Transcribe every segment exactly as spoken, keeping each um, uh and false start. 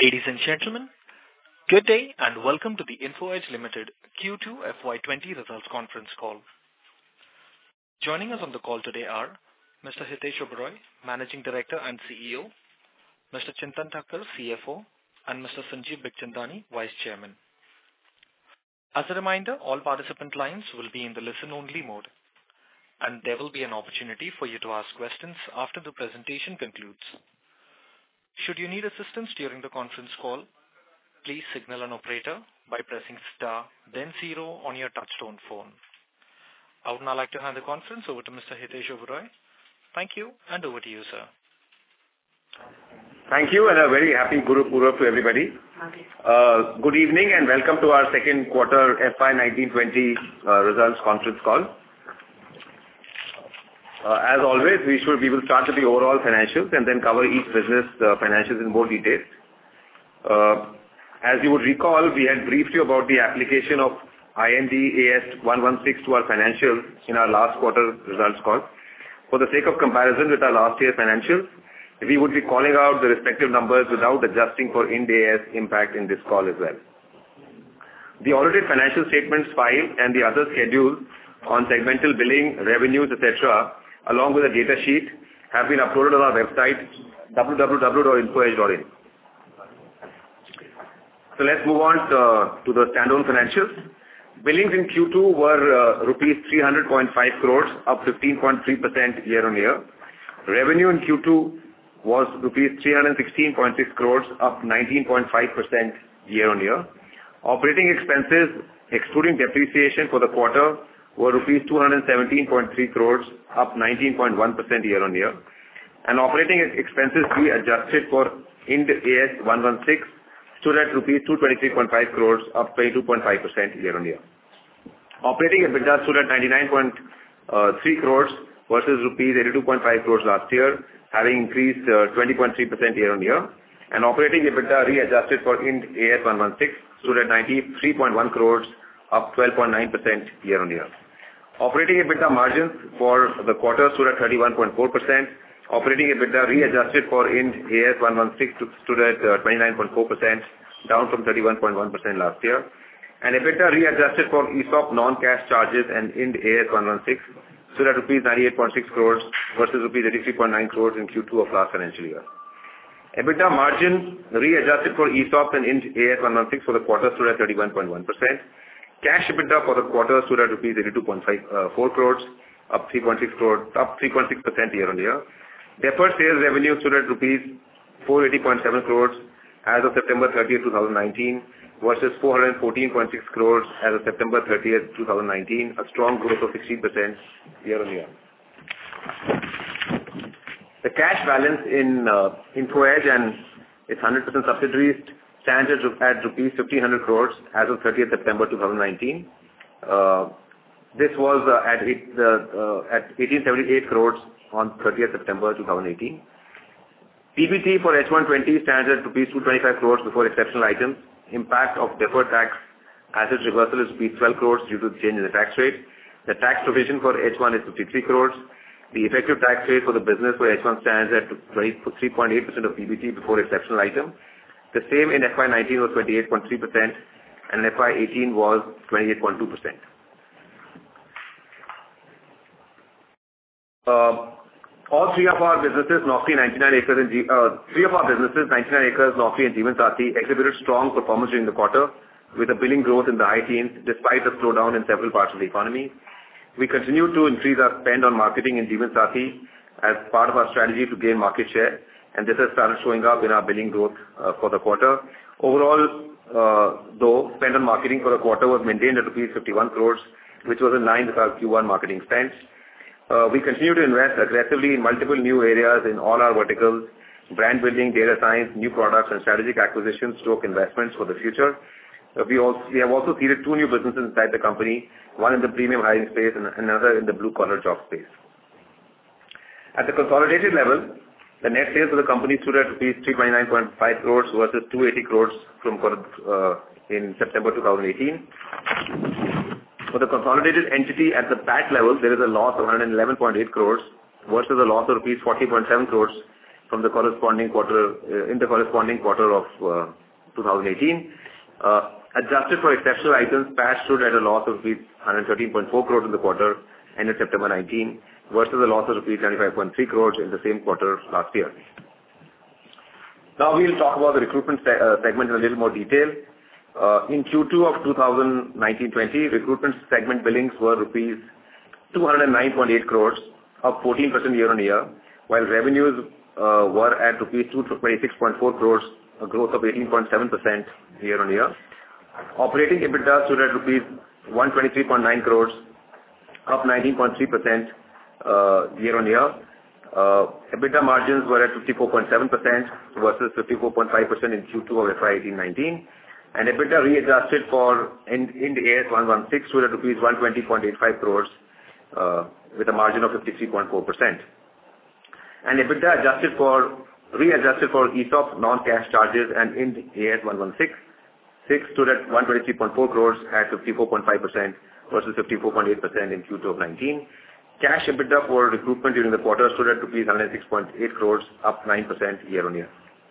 Ladies and gentlemen, good day and welcome to the Info Edge Limited Q two F Y twenty results conference call. Joining us on the call today are Mister Hitesh Oberoi, Managing Director and C E O, Mister Chintan Thakkar, C F O, and Mister Sanjeev Bikhchandani, Vice Chairman. As a reminder, all participant lines will be in the listen-only mode, and there will be an opportunity for you to ask questions after the presentation concludes. Should you need assistance during the conference call, please signal an operator by pressing star, then zero on your touchtone phone. I would now like to hand the conference over to Mister Hitesh Oberoi. Thank you, and over to you, sir. Thank you, and a very happy Guru Purab to everybody. Uh, good evening, and welcome to our second quarter F Y nineteen twenty uh, results conference call. Uh, as always, we should we will start with the overall financials and then cover each business uh, financials in more detail. Uh, as you would recall, we had briefed you about the application of I N D A S one sixteen to our financials in our last quarter results call. For the sake of comparison with our last year's financials, we would be calling out the respective numbers without adjusting for I N D A S impact in this call as well. The audited financial statements filed and the other schedules on segmental billing, revenues, et cetera, along with a data sheet, have been uploaded on our website, w w w dot info edge dot in. So let's move on to, to the standalone financials. Billings in Q two were uh, rupees three hundred point five crores, up fifteen point three percent year-on-year. Revenue in Q two was rupees three hundred sixteen point six crores, up nineteen point five percent year-on-year. Operating expenses, excluding depreciation for the quarter, were rupees two hundred seventeen point three crores, up nineteen point one percent year-on-year. And operating expenses readjusted for I N D A S one sixteen stood at rupees two hundred twenty-three point five crores, up twenty-two point five percent year-on-year. Operating EBITDA stood at ninety-nine point three crores versus rupees eighty-two point five crores last year, having increased uh, twenty point three percent year-on-year. And operating EBITDA readjusted for I N D A S one sixteen stood at ninety-three point one crores, up twelve point nine percent year-on-year. Operating EBITDA margins for the quarter stood at thirty-one point four percent. Operating EBITDA readjusted for I N D A S one sixteen stood at uh, twenty-nine point four percent, down from thirty-one point one percent last year. And EBITDA readjusted for E S O P non-cash charges and I N D A S one sixteen stood at rupees ninety-eight point six crores versus rupees eighty-three point nine crores in Q two of last financial year. EBITDA margin readjusted for E S O P and I N D A S one sixteen for the quarter stood at thirty-one point one percent. Cash EBITDA for the quarter stood at rupees eighty-two point five four crores, up three point six crores, up three point six percent year-on-year. Deferred sales revenue stood at rupees four hundred eighty point seven crores as of September thirtieth, twenty nineteen, versus four hundred fourteen point six crores as of September thirtieth, twenty nineteen, a strong growth of sixteen percent year-on-year. The cash balance in uh, Info Edge and its one hundred percent subsidiaries stands at, at rupees fifteen hundred crores as of thirtieth September twenty nineteen. Uh, this was uh, at, eight, uh, uh, at eighteen seventy-eight crores on thirtieth September twenty eighteen. P B T for H one twenty stands at rupees two hundred twenty-five crores before exceptional items. Impact of deferred tax asset reversal is rupees twelve crores due to the change in the tax rate. The tax provision for H one is fifty-three crores. The effective tax rate for the business for H one stands at twenty-three point eight percent of P B T before exceptional item. The same in F Y nineteen was twenty-eight point three percent and in F Y eighteen was twenty-eight point two percent. Uh, all three of our businesses, Naukri, ninety-nine acres, and G, uh, three of our businesses, ninety-nine acres, Naukri, and Jeevansathi, exhibited strong performance during the quarter with a billing growth in the high teens despite the slowdown in several parts of the economy. We continue to increase our spend on marketing in Jeevansathi as part of our strategy to gain market share, and this has started showing up in our billing growth uh, for the quarter. Overall, uh, though, spend on marketing for the quarter was maintained at rupees fifty-one crores, which was in line with our Q one marketing spends. Uh, we continue to invest aggressively in multiple new areas in all our verticals, brand building, data science, new products, and strategic acquisitions, stroke investments for the future. Uh, we, also, we have also seeded two new businesses inside the company, one in the premium hiring space and another in the blue-collar job space. At the consolidated level, the net sales of the company stood at rupees three hundred twenty-nine point five crores versus two hundred eighty crores from uh, in September twenty eighteen. For the consolidated entity at the P A T level, there is a loss of one hundred eleven point eight crores versus a loss of rupees forty point seven crores from the corresponding quarter uh, in the corresponding quarter of uh, two thousand eighteen. Uh, adjusted for exceptional items, P A T stood at a loss of rupees one hundred thirteen point four crores in the quarter ended September nineteen versus a loss of rupees seventy-five point three crores in the same quarter last year. Now we'll talk about the recruitment se- uh, segment in a little more detail. Uh, in Q two of twenty nineteen twenty, recruitment segment billings were rupees two hundred nine point eight crores, up fourteen percent year-on-year, while revenues uh, were at rupees two hundred twenty-six point four crores, a growth of eighteen point seven percent year-on-year. Operating EBITDA stood at rupees one hundred twenty-three point nine crores, up nineteen point three percent uh, year-on-year. Uh, EBITDA margins were at fifty-four point seven percent versus fifty-four point five percent in Q two of F Y eighteen nineteen. And EBITDA readjusted for Ind AS one sixteen stood at rupees one hundred twenty point eight five crores uh, with a margin of fifty-three point four percent. And EBITDA adjusted for, readjusted for E S O P non-cash charges and Ind AS one sixteen stood at one hundred twenty-three point four crores at fifty-four point five percent versus fifty-four point eight percent in Q two of nineteen. Cash EBITDA for recruitment during the quarter stood at rupees one hundred six point eight crores, up nine percent year-on-year.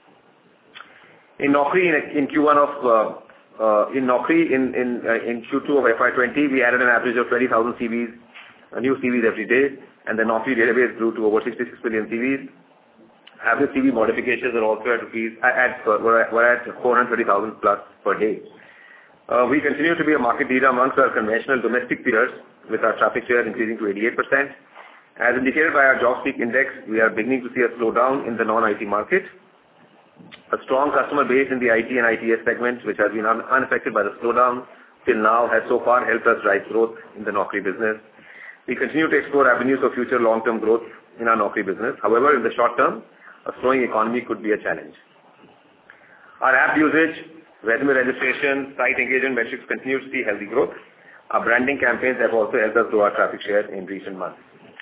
In Naukri, in, in Q one of uh, uh, in Naukri in in uh, in Q two of F Y twenty, we added an average of twenty thousand C Vs, uh, new C Vs every day, and the Naukri database grew to over sixty-six million C Vs. Average C V modifications are also at rupees at, at uh, were, were at four hundred thirty thousand plus per day. Uh, we continue to be a market leader amongst our conventional domestic peers, with our traffic share increasing to eighty-eight percent. As indicated by our JobSpeak index, we are beginning to see a slowdown in the non-I T market. A strong customer base in the I T and I T S segments, which has been un- unaffected by the slowdown till now, has so far helped us drive growth in the Naukri business. We continue to explore avenues of future long-term growth in our Naukri business. However, in the short term, a slowing economy could be a challenge. Our app usage, resume registration, site engagement metrics continue to see healthy growth. Our branding campaigns have also helped us grow our traffic share in recent months.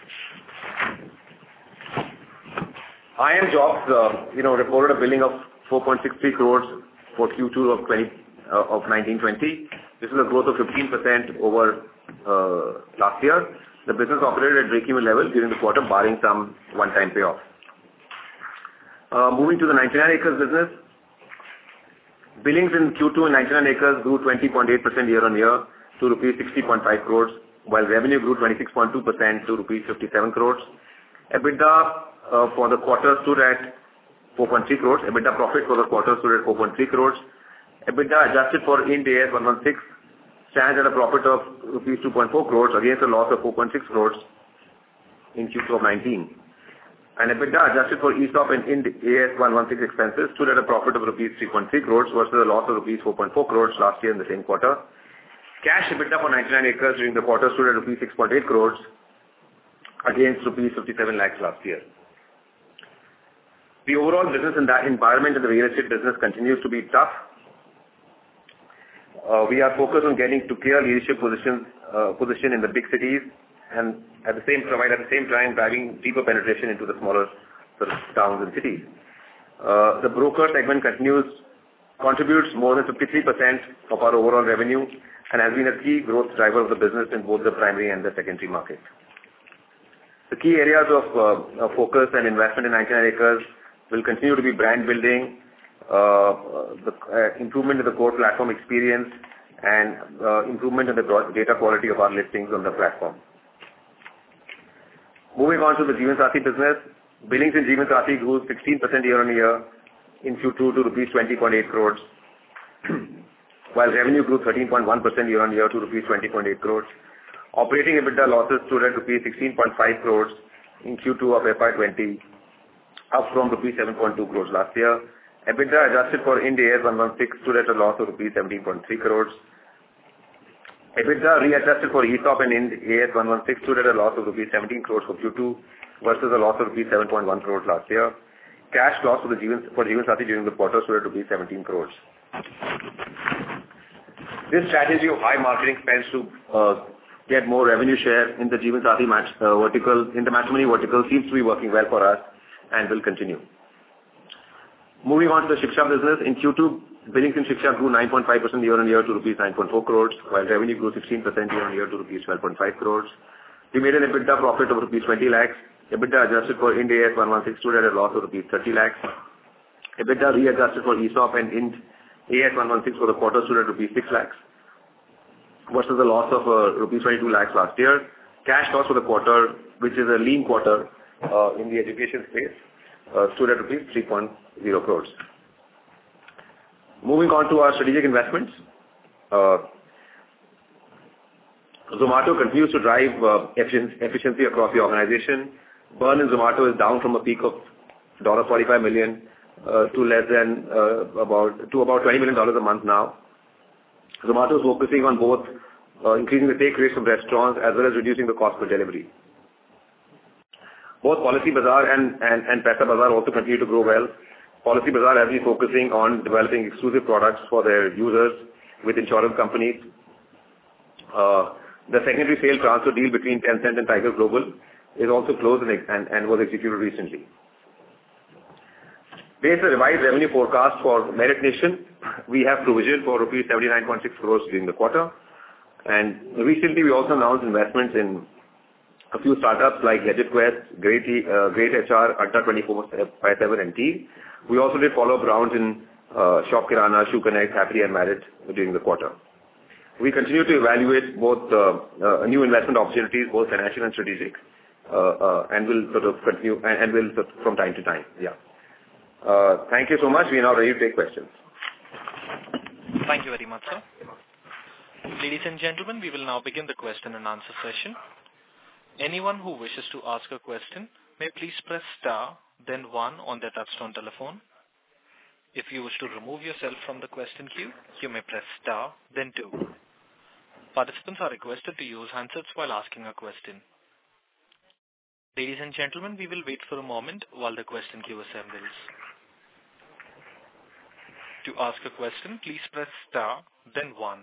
iimjobs, uh, you know, reported a billing of four point six three crores for Q two of twenty uh, of nineteen twenty. This is a growth of fifteen percent over uh, last year. The business operated at break-even level during the quarter, barring some one-time payoff. Uh, moving to the ninety-nine acres business, billings in Q two in ninety-nine acres grew twenty point eight percent year-on-year to rupees sixty point five crores, while revenue grew twenty-six point two percent to rupees fifty-seven crores. EBITDA uh, for the quarter stood at four point three crores. EBITDA profit for the quarter stood at four point three crores. EBITDA adjusted for Ind AS one sixteen stands at a profit of rupees two point four crores against a loss of four point six crores in Q two of nineteen. And EBITDA adjusted for E S O P and Ind AS one sixteen expenses stood at a profit of rupees three point three crores versus a loss of rupees four point four crores last year in the same quarter. Cash EBITDA for ninety-nine acres during the quarter stood at rupees six point eight crores against rupees fifty-seven lakhs last year. The overall business in that environment in the real estate business continues to be tough. Uh, we are focused on getting to clear leadership positions, uh, position in the big cities, and at the same provide at the same time driving deeper penetration into the smaller sort of towns and cities. Uh, the broker segment continues contributes more than fifty-three percent of our overall revenue and has been a key growth driver of the business in both the primary and the secondary market. The key areas of uh, focus and investment in ninety-nine acres will continue to be brand building, uh, the uh, improvement in the core platform experience, and uh, improvement in the data quality of our listings on the platform. Moving on to the Jeevansathi business, billings in Jeevansathi grew sixteen percent year-on-year in Q two to rupees twenty point eight crores, while revenue grew thirteen point one percent year-on-year to rupees twenty point eight crores. Operating EBITDA losses stood at rupees sixteen point five crores in Q two of F Y twenty, up from rupees seven point two crores last year. EBITDA adjusted for Ind AS one sixteen stood at a loss of rupees seventeen point three crores. EBITDA readjusted for E S O P and Ind AS one sixteen stood at a loss of rupees seventeen crores for Q two versus a loss of rupees seven point one crores last year. Cash loss for the Jeevan, for Jeevansathi during the quarter stood at rupees seventeen crores. This strategy of high marketing spends to uh, get more revenue share in the Jeevansathi match uh, vertical, in the matrimony vertical, seems to be working well for us and will continue. Moving on to the Shiksha business, in Q two, billings in Shiksha grew nine point five percent year-on-year to rupees nine point four crores, while revenue grew sixteen percent year-on-year to rupees twelve point five crores. We made an EBITDA profit of rupees twenty lakhs EBITDA adjusted for Ind A S one one six stood at a loss of rupees thirty lakhs. EBITDA readjusted for E S O P and Ind A S one one six for the quarter stood at rupees six lakhs versus a loss of uh, rupees twenty-two lakhs last year. Cash cost for the quarter, which is a lean quarter uh, in the education space, uh, stood at rupees three point zero crores. Moving on to our strategic investments. Uh, Zomato continues to drive uh, efficiency across the organization. Burn in Zomato is down from a peak of forty-five million dollars uh, to less than uh, about to about twenty million dollars a month now. Zomato is focusing on both uh, increasing the take rates from restaurants as well as reducing the cost per delivery. Both Policybazaar and, and, and Paisabazaar also continue to grow well. Policybazaar has been focusing on developing exclusive products for their users with insurance companies. Uh, the secondary sale transfer deal between Tencent and Tiger Global is also closed and, and, and was executed recently. Based on the revised revenue forecast for Merit Nation, we have provision for rupees seventy-nine point six crores during the quarter. And recently we also announced investments in a few startups like GadgetQuest, Great, uh, Great H R, Adda twenty-four by seven and T. We also did follow-up rounds in uh, Shop Kirana, Shoe Connect, Happily and Merit during the quarter. We continue to evaluate both uh, uh, new investment opportunities, both financial and strategic, uh, uh, and will sort of continue and, and will sort of from time to time. Yeah. Uh, thank you so much. We are now ready to take questions. Thank you very much, sir. Ladies and gentlemen, we will now begin the question and answer session. Anyone who wishes to ask a question may please press star, then one on their touchtone telephone. If you wish to remove yourself from the question queue, you may press star, then two. Participants are requested to use handsets while asking a question. Ladies and gentlemen, we will wait for a moment while the question queue assembles. To ask a question, please press star, then one.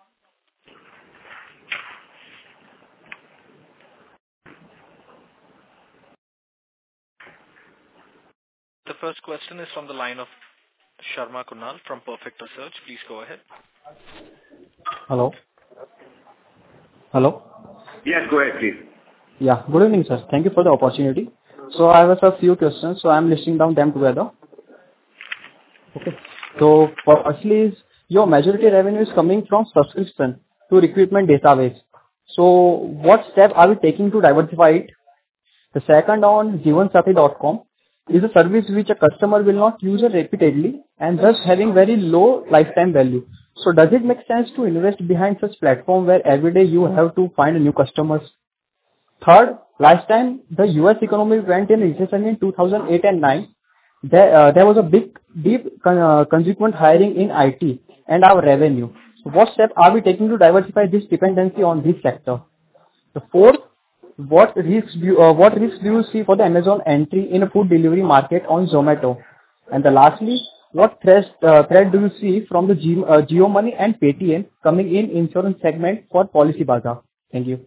The first question is from the line of Sharma Kunal from Perfect Research. Please go ahead. Hello. Hello. Yes, go ahead, please. Yeah, good evening, sir. Thank you for the opportunity. So I have a few questions, so I'm listing down them together. Okay. So firstly is your majority revenue is coming from subscription to recruitment database. So what step are we taking to diversify it? The second on Jeevansathi dot com is a service which a customer will not use it repeatedly and thus having very low lifetime value. So does it make sense to invest behind such platform where every day you have to find new customers? Third, last time the U S economy went in recession in two thousand eight and nine, there, uh, there was a big, deep con- uh, consequent hiring in I T and our revenue. So what step are we taking to diversify this dependency on this sector? The fourth, what risks do you, uh, what risks do you see for the Amazon entry in a food delivery market on Zomato? And the lastly, what threat, uh, threat do you see from the G, uh, JioMoney and Paytm coming in insurance segment for Policybazaar? Thank you.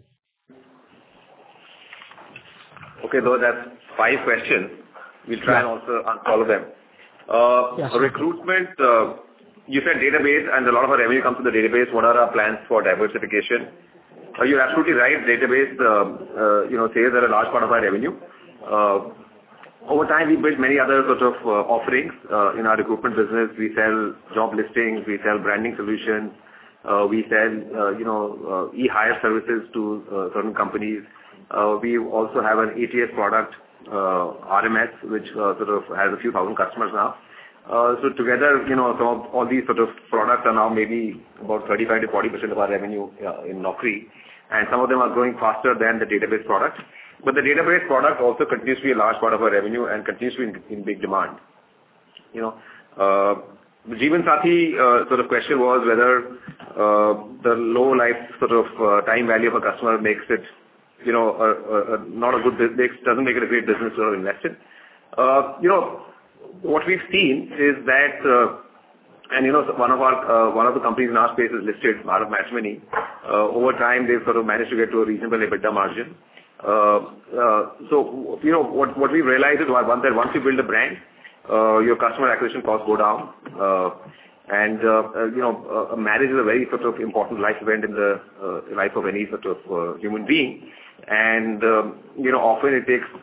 Okay, though that's five questions. We'll try Yeah. and also answer all of them. Uh, Yeah. Recruitment, uh, you said database and a lot of our revenue comes from the database. What are our plans for diversification? Uh, you're absolutely right. Database, uh, uh, you know, sales are a large part of our revenue. Uh, over time, we built many other sort of uh, offerings uh, in our recruitment business. We sell job listings, we sell branding solutions, uh, we sell, uh, you know, uh, e-hire services to uh, certain companies. Uh, we also have an A T S product, uh, R M S, which uh, sort of has a few thousand customers now. Uh, so together, you know, some of all these sort of products are now maybe about thirty-five to forty percent of our revenue uh, in Naukri. And some of them are growing faster than the database product. But the database product also continues to be a large part of our revenue and continues to be in, in big demand. You know, uh, the Jeevansathi uh, sort of question was whether uh, the low life sort of uh, time value of a customer makes it, you know, a, a, a, not a good business, doesn't make it a great business to invest in. Uh, you know, what we've seen is that, uh, and you know, one of our uh, one of the companies in our space is listed, Bharat Matrimony. Uh, over time, they've sort of managed to get to a reasonable EBITDA margin. Uh, uh, so, you know, what what we realized is one that once you build a brand, uh, your customer acquisition costs go down, uh, and uh, uh, you know, uh, marriage is a very sort of important life event in the uh, life of any sort of uh, human being, and um, you know, often it takes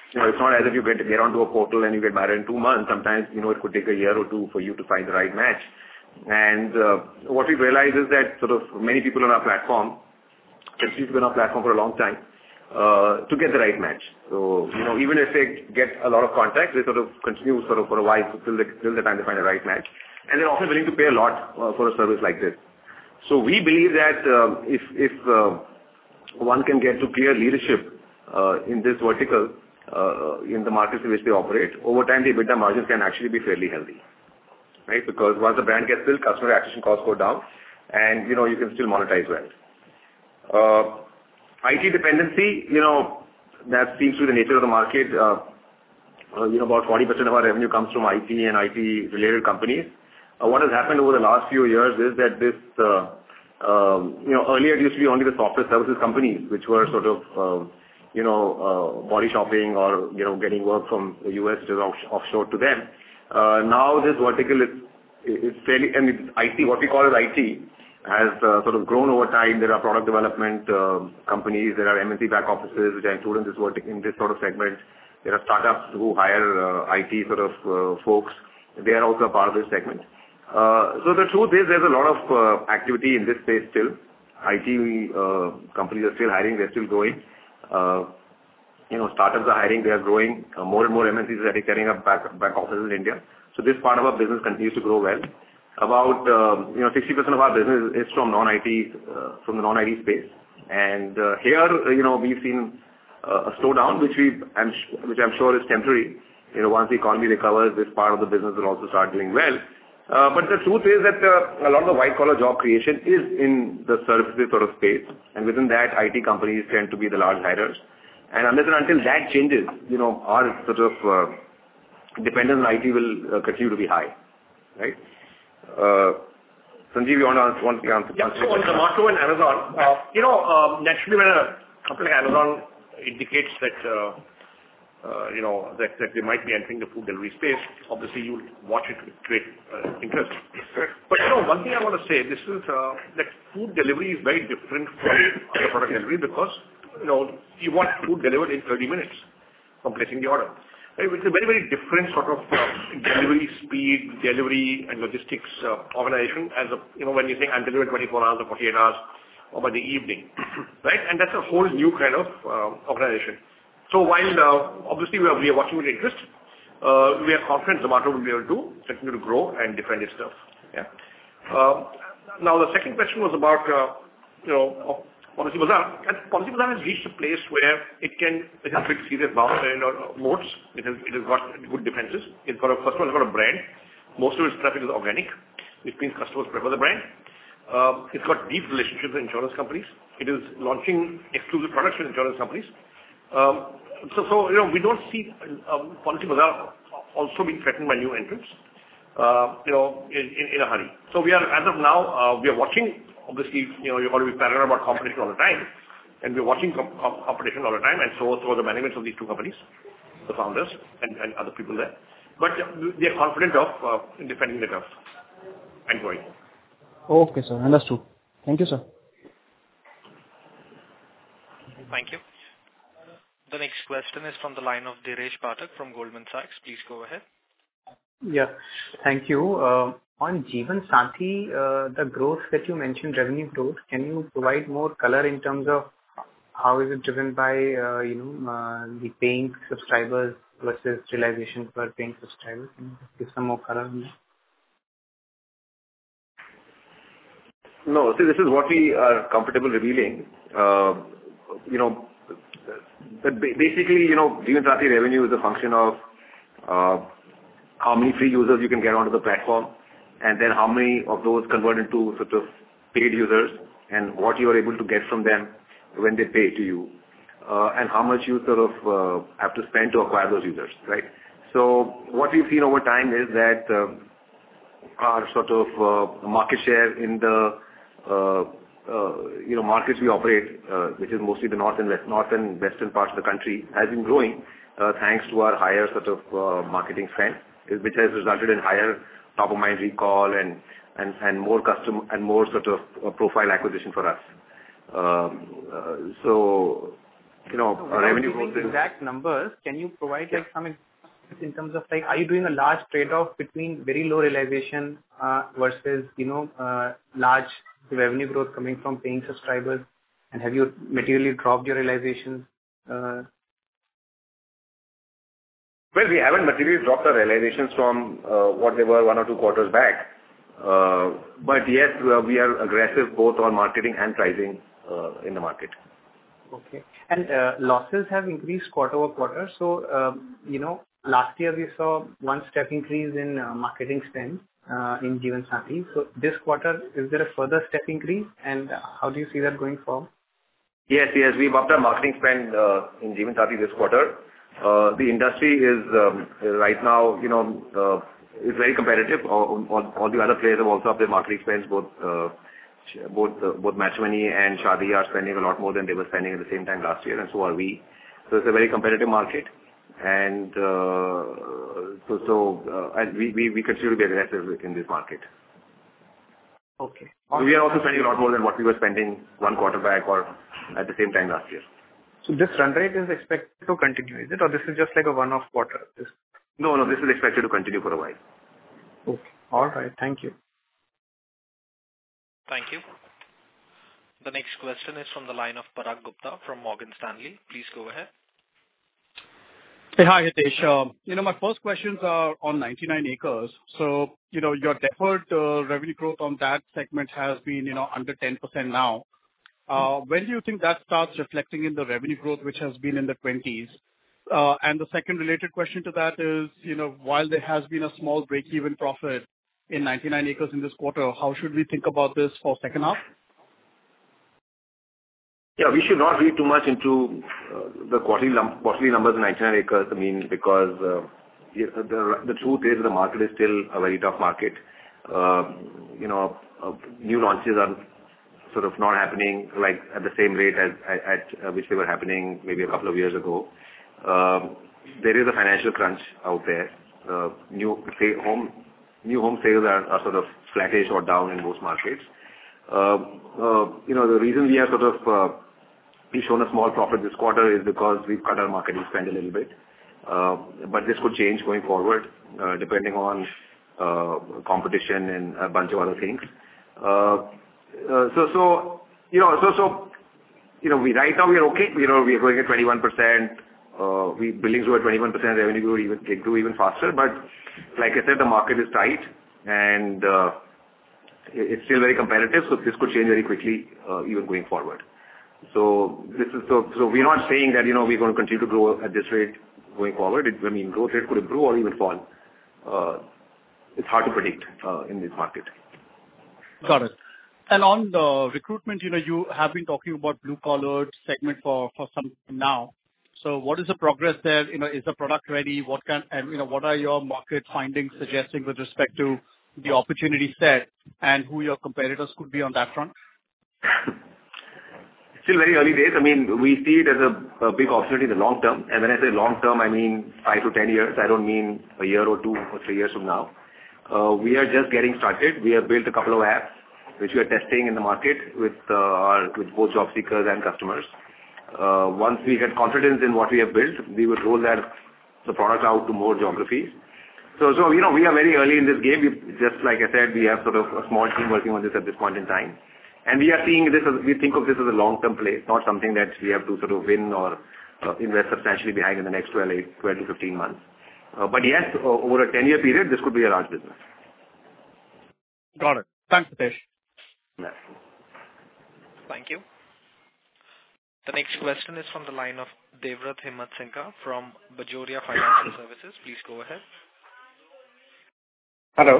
you know, it's not as if you get get onto a portal and you get married in two months. Sometimes, you know, it could take a year or two for you to find the right match. And uh, what we realize is that sort of many people on our platform continue to be on our platform for a long time uh, to get the right match. So, you know, even if they get a lot of contacts, they sort of continue sort of for a while till the, till the time they find the right match. And they're often willing to pay a lot uh, for a service like this. So we believe that uh, if, if uh, one can get to clear leadership uh, in this vertical, uh, in the markets in which they operate, over time the EBITDA margins can actually be fairly healthy. Right? Because once the brand gets built, customer acquisition costs go down, and you know you can still monetize well. Uh, I T dependency, you know, that seems to be the nature of the market. Uh, uh, you know, about forty percent of our revenue comes from I T and I T-related companies. Uh, what has happened over the last few years is that this, uh, um, you know, earlier it used to be only the software services companies which were sort of, uh, you know, uh, body shopping or you know getting work from the U S which is off- offshore to them. Uh, now this vertical is, is fairly, and it's I T, what we call as I T, has uh, sort of grown over time. There are product development uh, companies, there are M N C back offices which are included in this vertical, in this sort of segment. There are startups who hire uh, I T sort of uh, folks. They are also a part of this segment. Uh, so the truth is there's a lot of uh, activity in this space still. I T uh, companies are still hiring, they're still growing. Uh, You know, startups are hiring, they are growing. Uh, more and more M N Cs are setting up back, back offices in India. So this part of our business continues to grow well. About, uh, you know, sixty percent of our business is from non-I T, uh, from the non-I T space. And uh, here, uh, you know, we've seen uh, a slowdown, which we, I'm, which I'm sure is temporary. You know, once the economy recovers, this part of the business will also start doing well. Uh, but the truth is that uh, a lot of the white-collar job creation is in the services sort of space. And within that, I T companies tend to be the large hirers. And unless and until that changes, you know, our sort of uh, dependence on I T will uh, continue to be high, right? Uh, Sanjeev, you want to answer? Want to answer yeah, so on Zomato and Amazon, uh, you know, um, naturally when a company like Amazon indicates that, uh, uh, you know, that, that they might be entering the food delivery space, obviously you watch it with great uh, interest. But, you know, one thing I want to say, this is uh, that food delivery is very different from other product delivery because you know, you want food delivered in thirty minutes from placing the order. Right? It's a very, very different sort of uh, delivery speed, delivery and logistics uh, organization as a, you know, when you say I'm delivering twenty-four hours or forty-eight hours or by the evening, right? And that's a whole new kind of uh, organization. So while uh, obviously we are, we are watching with interest, uh, we are confident Zomato will be able to continue to grow and defend its stuff. Yeah. Uh, now the second question was about, uh, you know, Policybazaar, and Policybazaar has reached a place where it can, it has pretty serious bound, you know, moats. It has, it has got good defenses. It's got a, first of all, it's got a brand. Most of its traffic is organic, which means customers prefer the brand. Uh, it's got deep relationships with insurance companies. It is launching exclusive products with insurance companies. Um, so, so, you know, we don't see um, Policybazaar also being threatened by new entrants, uh, you know, in, in, in a hurry. So we are, as of now, uh, we are watching. Obviously, you know, you've got to be paranoid about competition all the time, and we're watching com- com- competition all the time, and so so the management of these two companies, the founders and, and other people there. But they are confident of uh, defending the turf and growing. Okay, sir. Understood. Thank you, sir. Thank you. The next question is from the line of Dheeresh Pathak from Goldman Sachs. Please go ahead. Yeah, thank you. Uh, on Jeevan Sathi, uh, the growth that you mentioned, revenue growth, can you provide more color in terms of how is it driven by, uh, you know, uh, the paying subscribers versus realization per paying subscriber? Can you give some more color on that? No, see, this is what we are comfortable revealing. Uh, you know, but basically, you know, Jeevan Sathi revenue is a function of uh, how many free users you can get onto the platform, and then how many of those convert into sort of paid users, and what you are able to get from them when they pay to you, uh, and how much you sort of uh, have to spend to acquire those users, right? So what we've seen over time is that uh, our sort of uh, market share in the uh, uh, you know markets we operate, uh, which is mostly the north and west, north and western parts of the country, has been growing uh, thanks to our higher sort of uh, marketing spend, which has resulted in higher top of mind recall and and and more custom and more sort of uh, profile acquisition for us. Um, uh, so you know, So our without revenue giving growth is... exact numbers, can you provide Yeah. like some examples in terms of like, are you doing a large trade-off between very low realization uh, versus, you know, uh, large revenue growth coming from paying subscribers? And have you materially dropped your realizations? Uh, Well, we haven't materially dropped our realizations from uh, what they were one or two quarters back. Uh, But yes, uh, we are aggressive both on marketing and pricing uh, in the market. Okay. And uh, losses have increased quarter-over-quarter. So, um, you know, last year we saw one step increase in uh, marketing spend uh, in Jeevan Sathi. So this quarter, is there a further step increase? And uh, how do you see that going forward? Yes, yes, we've upped our marketing spend uh, in Jeevan Sathi this quarter. Uh, The industry is um, right now, you know, uh, is very competitive. All all- all the other players have also upped their marketing spends. Both uh, both uh, both Matrimony and Shaadi are spending a lot more than they were spending at the same time last year, and so are we. So it's a very competitive market, and uh, so so uh, and we we we continue to be aggressive in this market. Okay. So we are also spending a lot more than what we were spending one quarter back or at the same time last year. So this run rate is expected to continue, is it? Or this is just like a one-off quarter? This... No, no, this is expected to continue for a while. Okay. All right. Thank you. Thank you. The next question is from the line of Parag Gupta from Morgan Stanley. Please go ahead. Hey, hi, Hitesh. Um, You know, my first questions are on ninety-nine acres. So, you know, your deferred uh, revenue growth on that segment has been, you know, under ten percent now. Uh, When do you think that starts reflecting in the revenue growth, which has been in the twenties? Uh, And the second related question to that is, you know, while there has been a small break-even profit in ninety-nine acres in this quarter, how should we think about this for second half? Yeah, we should not read too much into uh, the quarterly num- quarterly numbers in ninety-nine acres. I mean, because uh, yeah, the the truth is the market is still a very tough market. Uh, You know, uh, new launches are sort of not happening like at the same rate as at at, uh, which they were happening maybe a couple of years ago. Um, There is a financial crunch out there. Uh, New say, home new home sales are are sort of flattish or down in most markets. Uh, uh, You know, the reason we are sort of uh, we've shown a small profit this quarter is because we've cut our marketing spend a little bit. Uh, But this could change going forward, uh, depending on uh, competition and a bunch of other things. Uh, uh, So, so you know, so so you know, we right now we are okay. You know, we are going at twenty-one percent. Uh, we billings grew at twenty-one percent, revenue grew even it grew even faster. But like I said, the market is tight, and uh, it- it's still very competitive. So this could change very quickly, uh, even going forward. So this is so so we're not saying that, you know, we're going to continue to grow at this rate going forward. It, I mean, growth rate could improve or even fall. Uh, It's hard to predict uh, in this market. Got it. And on the recruitment, you know, you have been talking about blue-collar segment for for some time now. So what is the progress there? You know, is the product ready? What can... And, you know, what are your market findings suggesting with respect to the opportunity set and who your competitors could be on that front? Still very early days. I mean, we see it as a, a big opportunity in the long term. And when I say long term, I mean five to ten years. I don't mean a year or two or three years from now. Uh, we are just getting started. We have built a couple of apps which we are testing in the market with uh, our with both job seekers and customers. Uh, once we get confidence in what we have built, we will roll that the product out to more geographies. So, so you know, we are very early in this game. We, just like I said, we have sort of a small team working on this at this point in time. And we are seeing this as, we think of this as a long-term play, not something that we have to sort of win or uh, invest substantially behind in the next twelve, twelve to fifteen months. Uh, but yes, uh, over a ten-year period, this could be a large business. Got it. Thanks, Hitesh. Yeah. Thank you. The next question is from the line of Devvrat Himmat Singha from Bajoria Financial Services. Please go ahead. Hello.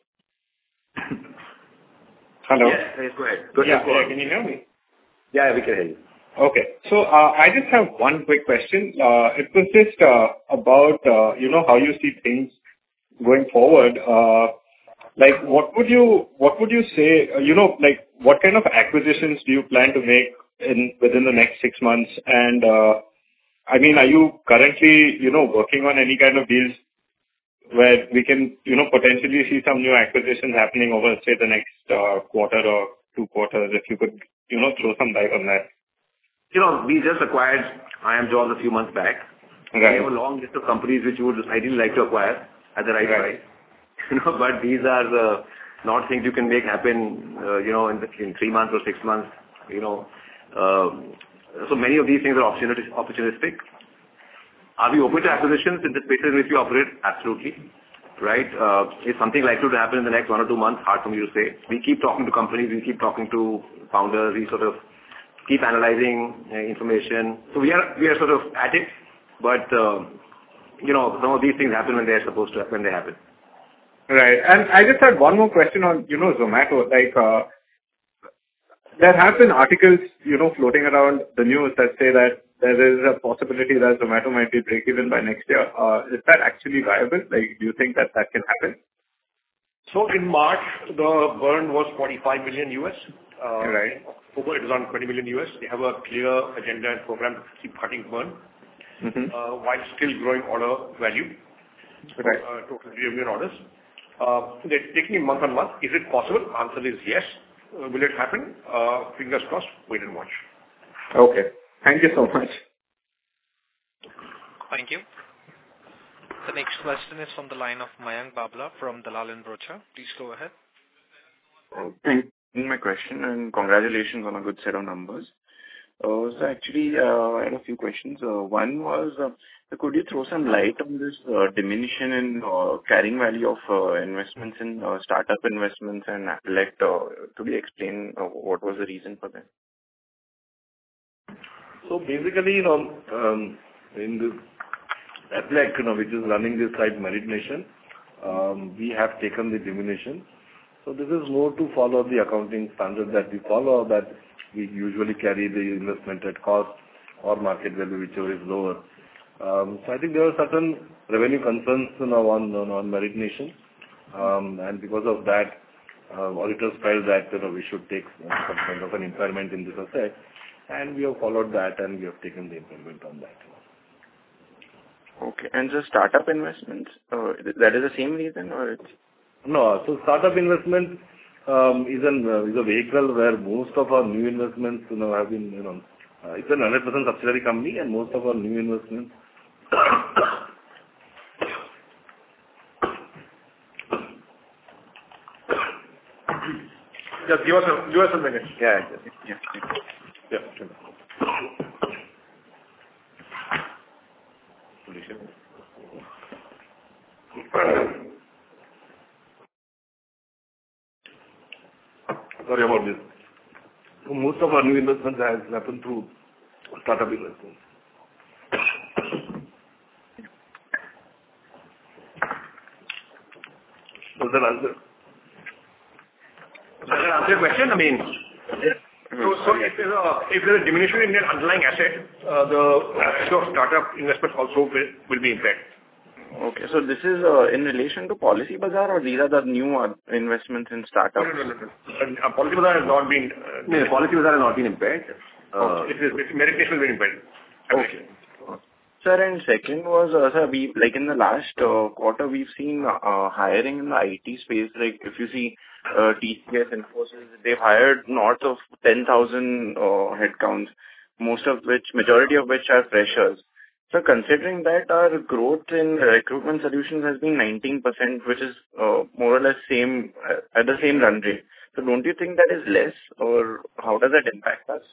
Hello. Yes, yes, go ahead. Go Yeah, ahead, go yeah, on. can you hear me? Yeah, we can hear you. Okay. So, uh, I just have one quick question. Uh, It was just uh, about, uh, you know, how you see things going forward. Uh, Like, what would you, what would you say, uh, you know, like, what kind of acquisitions do you plan to make in, within the next six months? And, uh, I mean, are you currently, you know, working on any kind of deals where we can, you know, potentially see some new acquisitions happening over, say, the next uh, quarter or two quarters? If you could, you know, throw some light on that. you know, we just acquired iimjobs a few months back. Right. We have a long list of companies which we would ideally like to acquire at the right Right. price. You know, but these are uh, not things you can make happen, uh, you know, in, the, in three months or six months, you know. Um, so many of these things are opportunistic. opportunistic. Are we open to acquisitions in the spaces in which we operate? Absolutely. Right? Uh, is something likely to happen in the next one or two months? Hard for me to say. We keep talking to companies, we keep talking to founders, we sort of keep analyzing uh, information. So we are we are sort of at it, but uh, you know, some of these things happen when they are supposed to, when they happen. Right. And I just had one more question on, you know, Zomato. Like, uh, there have been articles, you know, floating around the news that say that there is a possibility that Zomato might be break-even by next year. Uh, is that actually viable? Like, do you think that that can happen? So in March, the burn was forty-five million U S. Uh, Right. October, it is on twenty million U S. They have a clear agenda and program to keep cutting burn, Mm-hmm. uh, while still growing order value, Right. uh, total revenue orders. Uh, They're taking it month on month. Is it possible? Answer is yes. Uh, Will it happen? Uh, Fingers crossed. Wait and watch. Okay. Thank you so much. Thank you. The next question is from the line of Mayank Babla from Dalal and Broacha. Please go ahead. Thank you for my question and congratulations on a good set of numbers. Uh, so actually, uh, I had a few questions. Uh, one was, uh, could you throw some light on this uh, diminution in uh, carrying value of uh, investments in uh, startup investments and Applect? Uh, could you explain uh, what was the reason for that? So basically, you know, um, in this Applect, you know, which is running this site Merit Nation, um, we have taken the diminution. So this is more to follow the accounting standard that we follow, that we usually carry the investment at cost or market value, whichever is lower. Um, so I think there are certain revenue concerns, you know, on, on, on Merit Nation, um, and because of that, uh, auditors felt that, you know, we should take some kind of an impairment in this asset, and we have followed that and we have taken the impairment on that. Okay. And the startup investments, uh, that is the same reason or it's... No, so startup investment um, is an uh, is a vehicle where most of our new investments, you know, have been, you know, uh, it's an one hundred percent subsidiary company, and most of our new investments Just give us a give us a minute. Yeah, yeah, yeah. Yeah, sure. Sorry about this. So most of our new investments has happened through startup investments. Does that answer? Does that answer your question? I mean, So, so if there's a if there's a diminution in the underlying asset, uh, the value of startup investment also will will be impaired. Okay. So this is uh, in relation to Policybazaar or these are the new uh, investments in startups? No, no, no, no. Uh, Policybazaar has not been. Uh, no, Policybazaar has not been impaired. Uh, it is Merit Nation has been impaired. Okay. Sir, and second was, uh, sir, we, like in the last uh, quarter, we've seen uh, hiring in the I T space. Like if you see uh, T C S, Infosys, they've hired north of ten thousand uh, headcounts, most of which, majority of which are freshers. So considering that our growth in recruitment solutions has been nineteen percent, which is uh, more or less same uh, at the same run rate. So don't you think that is less, or how does that impact us?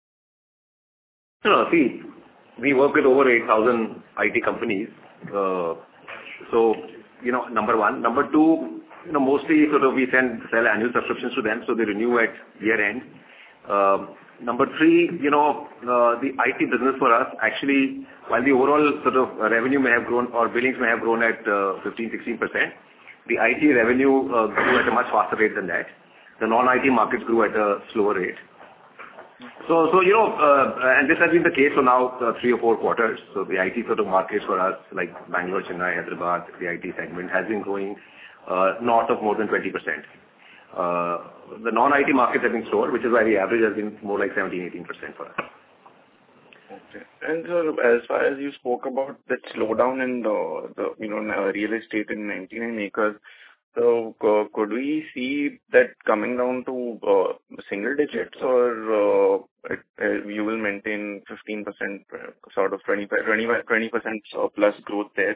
No, see, we work with over eight thousand I T companies. Uh, so, you know, number one. Number two, you know, mostly sort of we send, sell annual subscriptions to them, so they renew at year end. Uh, number three, you know, uh, the I T business for us, actually, while the overall sort of revenue may have grown or billings may have grown at uh, fifteen, sixteen percent, the I T revenue uh, grew at a much faster rate than that. The non-I T markets grew at a slower rate. So, so you know, uh, and this has been the case for now uh, three or four quarters. So the I T sort of markets for us, like Bangalore, Chennai, Hyderabad, the I T segment has been growing uh, north of more than twenty percent. Uh, the non-I T markets have been slower, which is why the average has been more like seventeen, eighteen percent for us. Okay. And sir, as far as you spoke about that slowdown in the, the you know, real estate in ninety-nine acres, So uh, could we see that coming down to uh, single digits, or uh, it, uh, you will maintain fifteen percent uh, sort of twenty-five, twenty-five, twenty percent uh, plus growth there?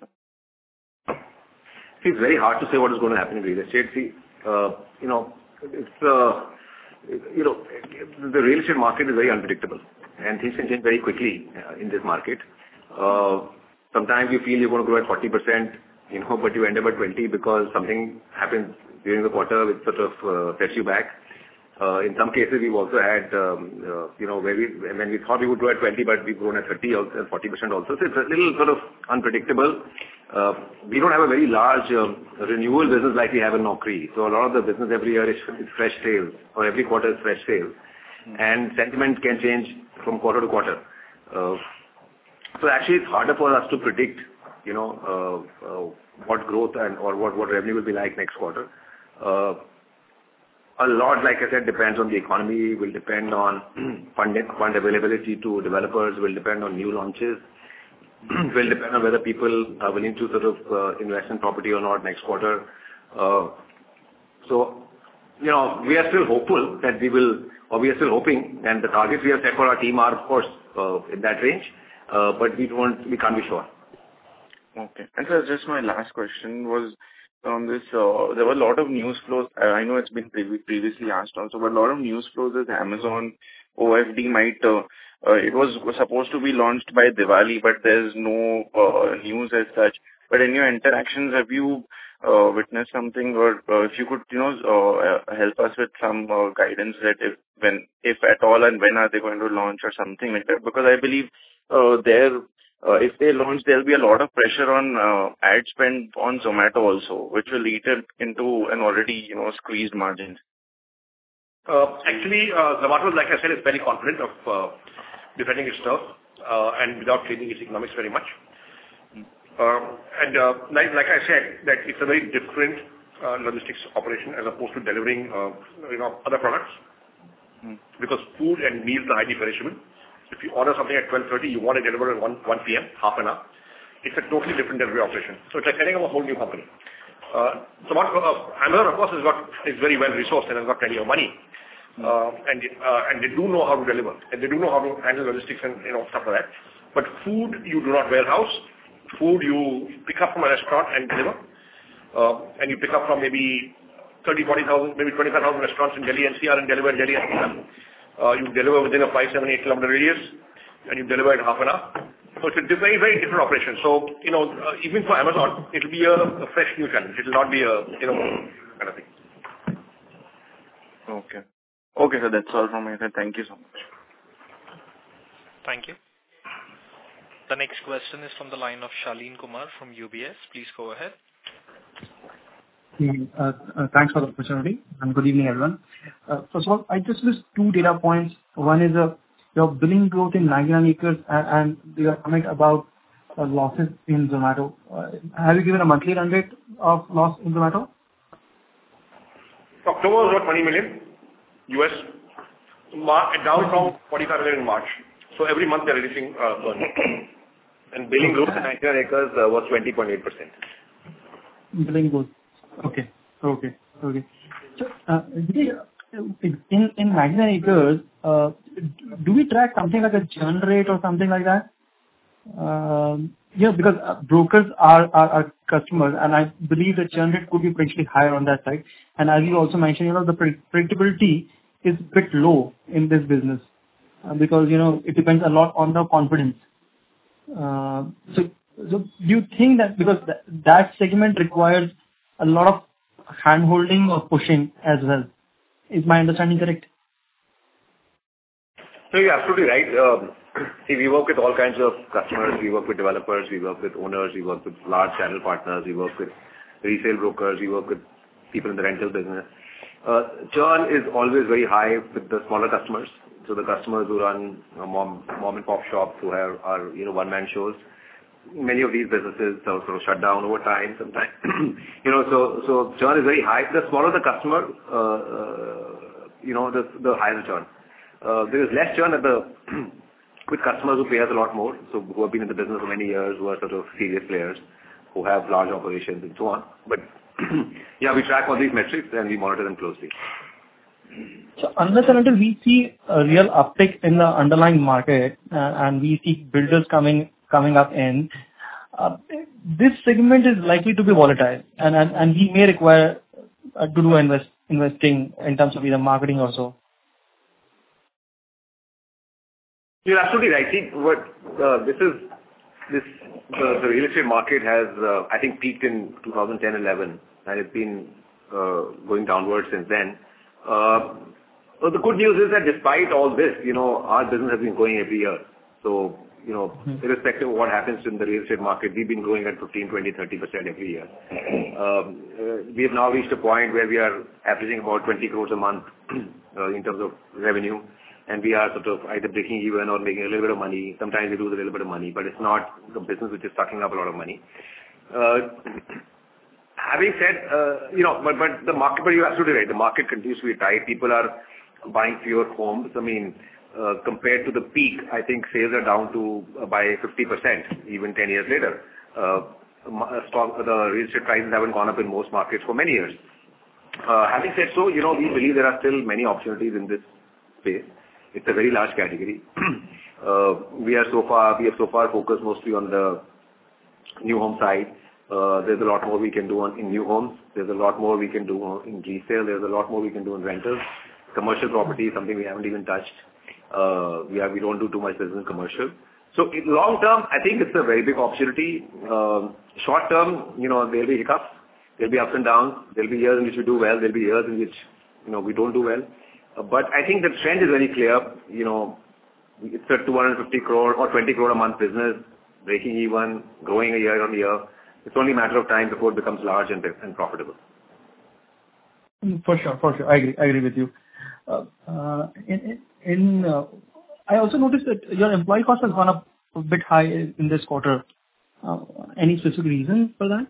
See, it's very hard to say what is going to happen in real estate. See, uh, you know, it's uh, you know, the real estate market is very unpredictable, and things can change very quickly uh, in this market. Uh, sometimes you feel you're going to grow at forty percent, you know, but you end up at twenty because something happens during the quarter which sort of uh, sets you back. Uh, in some cases, we've also had, um, uh, you know, where we, when we thought we would grow at twenty, but we've grown at thirty also, and forty percent also. So it's a little sort of unpredictable. Uh, we don't have a very large um, renewal business like we have in Naukri. So a lot of the business every year is, is fresh sales, or every quarter is fresh sales. Mm-hmm. And sentiment can change from quarter to quarter. Uh, so actually, it's harder for us to predict, you know, uh, uh, what growth and or what, what revenue will be like next quarter. Uh, A lot, like I said, depends on the economy, will depend on fund, fund availability to developers, will depend on new launches, will depend on whether people are willing to sort of uh, invest in property or not next quarter. Uh, so, you know, we are still hopeful that we will, or we are still hoping, and the targets we have set for our team are, of course, uh, in that range, uh, but we don't, we can't be sure. Okay. And so just my last question was, on this, uh, there were a lot of news flows. Uh, I know it's been pre- previously asked also, but a lot of news flows that Amazon O F D might, uh, uh, it was, was supposed to be launched by Diwali, but there's no uh, news as such. But in your interactions, have you uh, witnessed something, or uh, if you could, you know, uh, help us with some uh, guidance that if, when, if at all, and when are they going to launch or something like that? Because I believe uh, there, Uh, if they launch, there'll be a lot of pressure on uh, ad spend on Zomato also, which will eat it into an already, you know, squeezed margins. Uh, actually, uh, Zomato, like I said, is very confident of uh, defending its turf uh, and without changing its economics very much. Mm. Um, and uh, like, like I said, that it's a very different uh, logistics operation as opposed to delivering, uh, you know, other products. Mm. Because food and meals are highly perishable. If you order something at twelve thirty, you want it delivered at one p.m., half an hour. It's a totally different delivery operation. So it's like setting up a whole new company. Uh, so what, uh, Amazon, of course, is, got, is very well resourced and has got plenty of money. Uh, and, uh, and they do know how to deliver. And they do know how to handle logistics and, you know, stuff like that. But food, you do not warehouse. Food, you pick up from a restaurant and deliver. Uh, and you pick up from maybe thirty, forty thousand, maybe twenty-five thousand restaurants in Delhi N C R and deliver in Delhi N C R. Uh, you deliver within a five, seven, eight kilometer radius, and you deliver in half an hour. So it's a very, very different operation. So, you know, uh, even for Amazon, it will be a, a fresh new challenge. It will not be a, you know, kind of thing. Okay. Okay, so that's all from my side. Thank you so much. Thank you. The next question is from the line of Shaleen Kumar from U B S. Please go ahead. Uh, uh, thanks for the opportunity, and good evening, everyone. Uh, first of all, I just list two data points. One is uh, your billing growth in ninety-nine acres, and, and your comment about uh, losses in Zomato. Uh, have you given a monthly run rate of loss in Zomato? October was about twenty million U S, Mar- down from forty-five million in March. So every month they're reducing uh, burn. And billing growth in ninety-nine acres uh, was twenty point eight percent. Billing growth. Okay. Okay. Okay. So, uh, in in ninety-nine acres, uh, do we track something like a churn rate or something like that? Um, yeah, because uh, brokers are, are are customers, and I believe the churn rate could be potentially higher on that side. And as you also mentioned, you know, the predictability is a bit low in this business uh, because you know it depends a lot on the confidence. Uh, so, so do you think that because th- that segment requires a lot of hand-holding or pushing as well? Is my understanding correct? So you're absolutely right. Um, see, we work with all kinds of customers. We work with developers. We work with owners. We work with large channel partners. We work with resale brokers. We work with people in the rental business. Uh, churn is always very high with the smaller customers. So the customers who run you know, mom, mom and pop shops who have are you know one-man shows. Many of these businesses are sort of shut down over time sometimes. you know, so so churn is very high. The smaller the customer, uh, uh, you know, the the higher the churn. Uh, there is less churn at the with customers who pay us a lot more, so who have been in the business for many years, who are sort of serious players, who have large operations and so on. But yeah, we track all these metrics and we monitor them closely. So unless and until we see a real uptick in the underlying market, uh, and we see builders coming coming up in, uh, this segment is likely to be volatile, and and, and we may require uh, to do invest investing in terms of either marketing or so. You're absolutely right. See, what uh, this is, this uh, the real estate market has, uh, I think, peaked in two thousand ten eleven, and it's been uh, going downward since then. Uh, so the good news is that despite all this, you know, our business has been growing every year. So, you know, mm-hmm. irrespective of what happens in the real estate market, we've been growing at fifteen, twenty, thirty percent every year. Um, uh, we have now reached a point where we are averaging about twenty crores a month uh, in terms of revenue. And we are sort of either breaking even or making a little bit of money. Sometimes we lose a little bit of money, but it's not the business which is sucking up a lot of money. Uh, having said, uh, you know, but, but the market, but you're absolutely right. The market continues to be tight. People are buying fewer homes. I mean, uh, compared to the peak, I think sales are down to uh, by fifty percent, even ten years later. Uh, stock, the real estate prices haven't gone up in most markets for many years. Uh, having said so, you know, we believe there are still many opportunities in this space. It's a very large category. uh, we are so far, we have so far focused mostly on the new home side. Uh, there's a lot more we can do on, in new homes. There's a lot more we can do in resale. There's a lot more we can do in rentals. Commercial property is something we haven't even touched. Uh, we have, we don't do too much business in commercial. So in long term, I think it's a very big opportunity. Uh, short term, you know, there'll be hiccups. There'll be ups and downs. There'll be years in which we do well. There'll be years in which, you know, we don't do well. But I think the trend is very clear. You know, it's a two hundred fifty crore or twenty crore a month business, breaking even, growing a year on year. It's only a matter of time before it becomes large and, and profitable. For sure, for sure. I agree. I agree with you. Uh, uh, in, in uh, I also noticed that your employee cost has gone up a bit high in this quarter. Uh, any specific reason for that?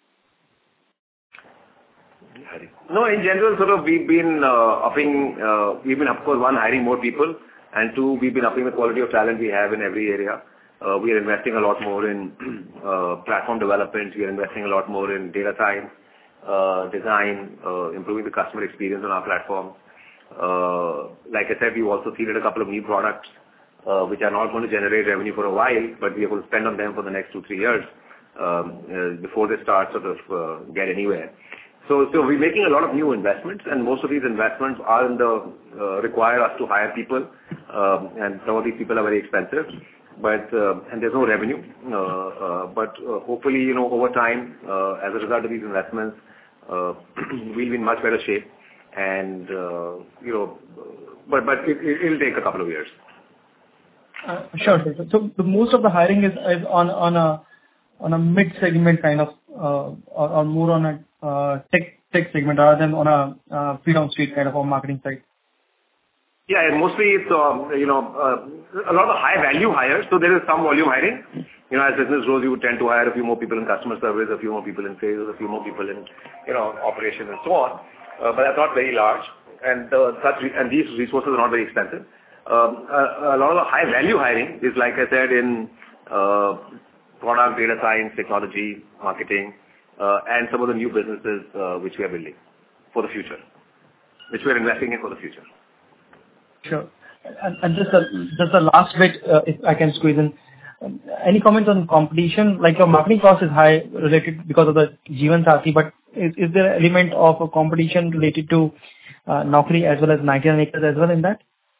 No, in general, sort of we've been uh, upping, uh, we've been, of course, one, hiring more people, and two, we've been upping the quality of talent we have in every area. Uh, we are investing a lot more in uh, platform development. We are investing a lot more in data science, uh, design, uh, improving the customer experience on our platform. Uh, like I said, we've also seeded a couple of new products, uh, which are not going to generate revenue for a while, but we are going to spend on them for the next two, three years um, uh, before they start sort of uh, get anywhere. So, so we're making a lot of new investments, and most of these investments are in the uh, require us to hire people, um, and some of these people are very expensive, but uh, and there's no revenue. Uh, uh, but uh, hopefully, you know, over time, uh, as a result of these investments, uh, we'll be in much better shape, and uh, you know, but but it, it'll take a couple of years. Uh, sure, sure. So the most of the hiring is, is on on a on a mid segment kind of, uh, or, or more on a Uh, tech tech segment rather than on a uh, feet on street kind of a marketing side? Yeah, and mostly it's um, you know uh, a lot of high value hires. So there is some volume hiring. You know, as business grows, you would tend to hire a few more people in customer service, a few more people in sales, a few more people in you know operations and so on. Uh, but that's not very large, and uh, such re- and these resources are not very expensive. Um, a, a lot of the high value hiring is, like I said, in uh, product, data science, technology, marketing. Uh, and some of the new businesses uh, which we are building for the future, which we are investing in for the future. Sure. And, and just, the, just the last bit, uh, if I can squeeze in, um, any comments on competition? Like your marketing cost is high related because of the Jeevan Saathi, but is, is there an element of a competition related to uh, Naukri as well as ninety-nine acres as well in that?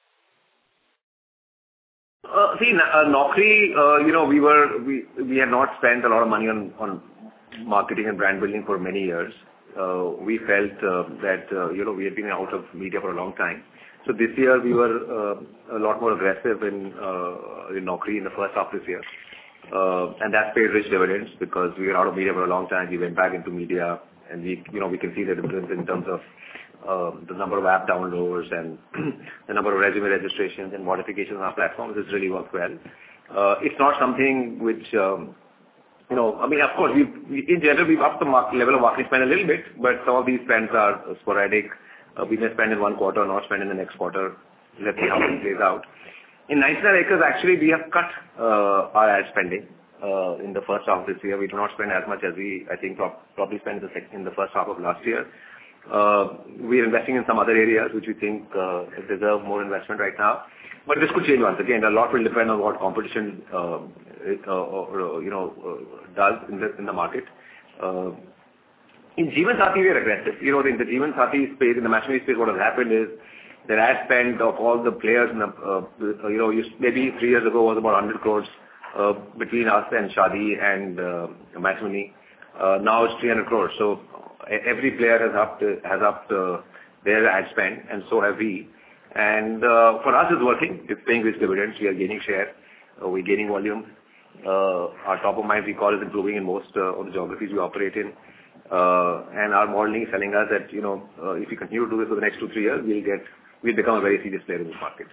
Uh, see, uh, Naukri, uh, you know, we were we we had not spent a lot of money on on marketing and brand building for many years. Uh, we felt uh, that, uh, you know, we had been out of media for a long time. So this year we were uh, a lot more aggressive in, uh, in Naukri in the first half of this year. Uh, and that paid rich dividends because we were out of media for a long time. We went back into media and we, you know, we can see the difference in terms of uh, the number of app downloads and the number of resume registrations and modifications on our platform. This really worked well. Uh, it's not something which, um, You know, I mean, of course, we've, we, in general, we've upped the market, level of marketing spend a little bit, but some of these spends are sporadic. Uh, we may spend in one quarter, not spend in the next quarter. Let's see how it plays out. In ninety-nine acres, actually, we have cut uh, our ad spending. uh, in the first half of this year. We do not spend as much as we, I think, pro- probably spent in the, sec- in the first half of last year. Uh, we are investing in some other areas which we think uh, deserve more investment right now. But this could change once again. A lot will depend on what competition, uh, it, uh, or, you know, uh, does in the in the market. Uh, in Jeevan Saathi, we are aggressive. You know, in the Jeevan Saathi space, in the matrimony space, what has happened is the ad spend of all the players, in the, uh, you know, maybe three years ago was about one hundred crores uh, between us and Shaadi and uh, matrimony. Uh, now it's three hundred crores. So every player has upped has upped uh, their ad spend, and so have we. And uh, for us, it's working. It's paying its dividends. We are gaining share. Uh, we're gaining volume. Uh, our top of mind recall is improving in most uh, of the geographies we operate in. Uh, and our modeling is telling us that, you know, uh, if we continue to do this for the next two, three years, we'll get, we'll become a very serious player in this market.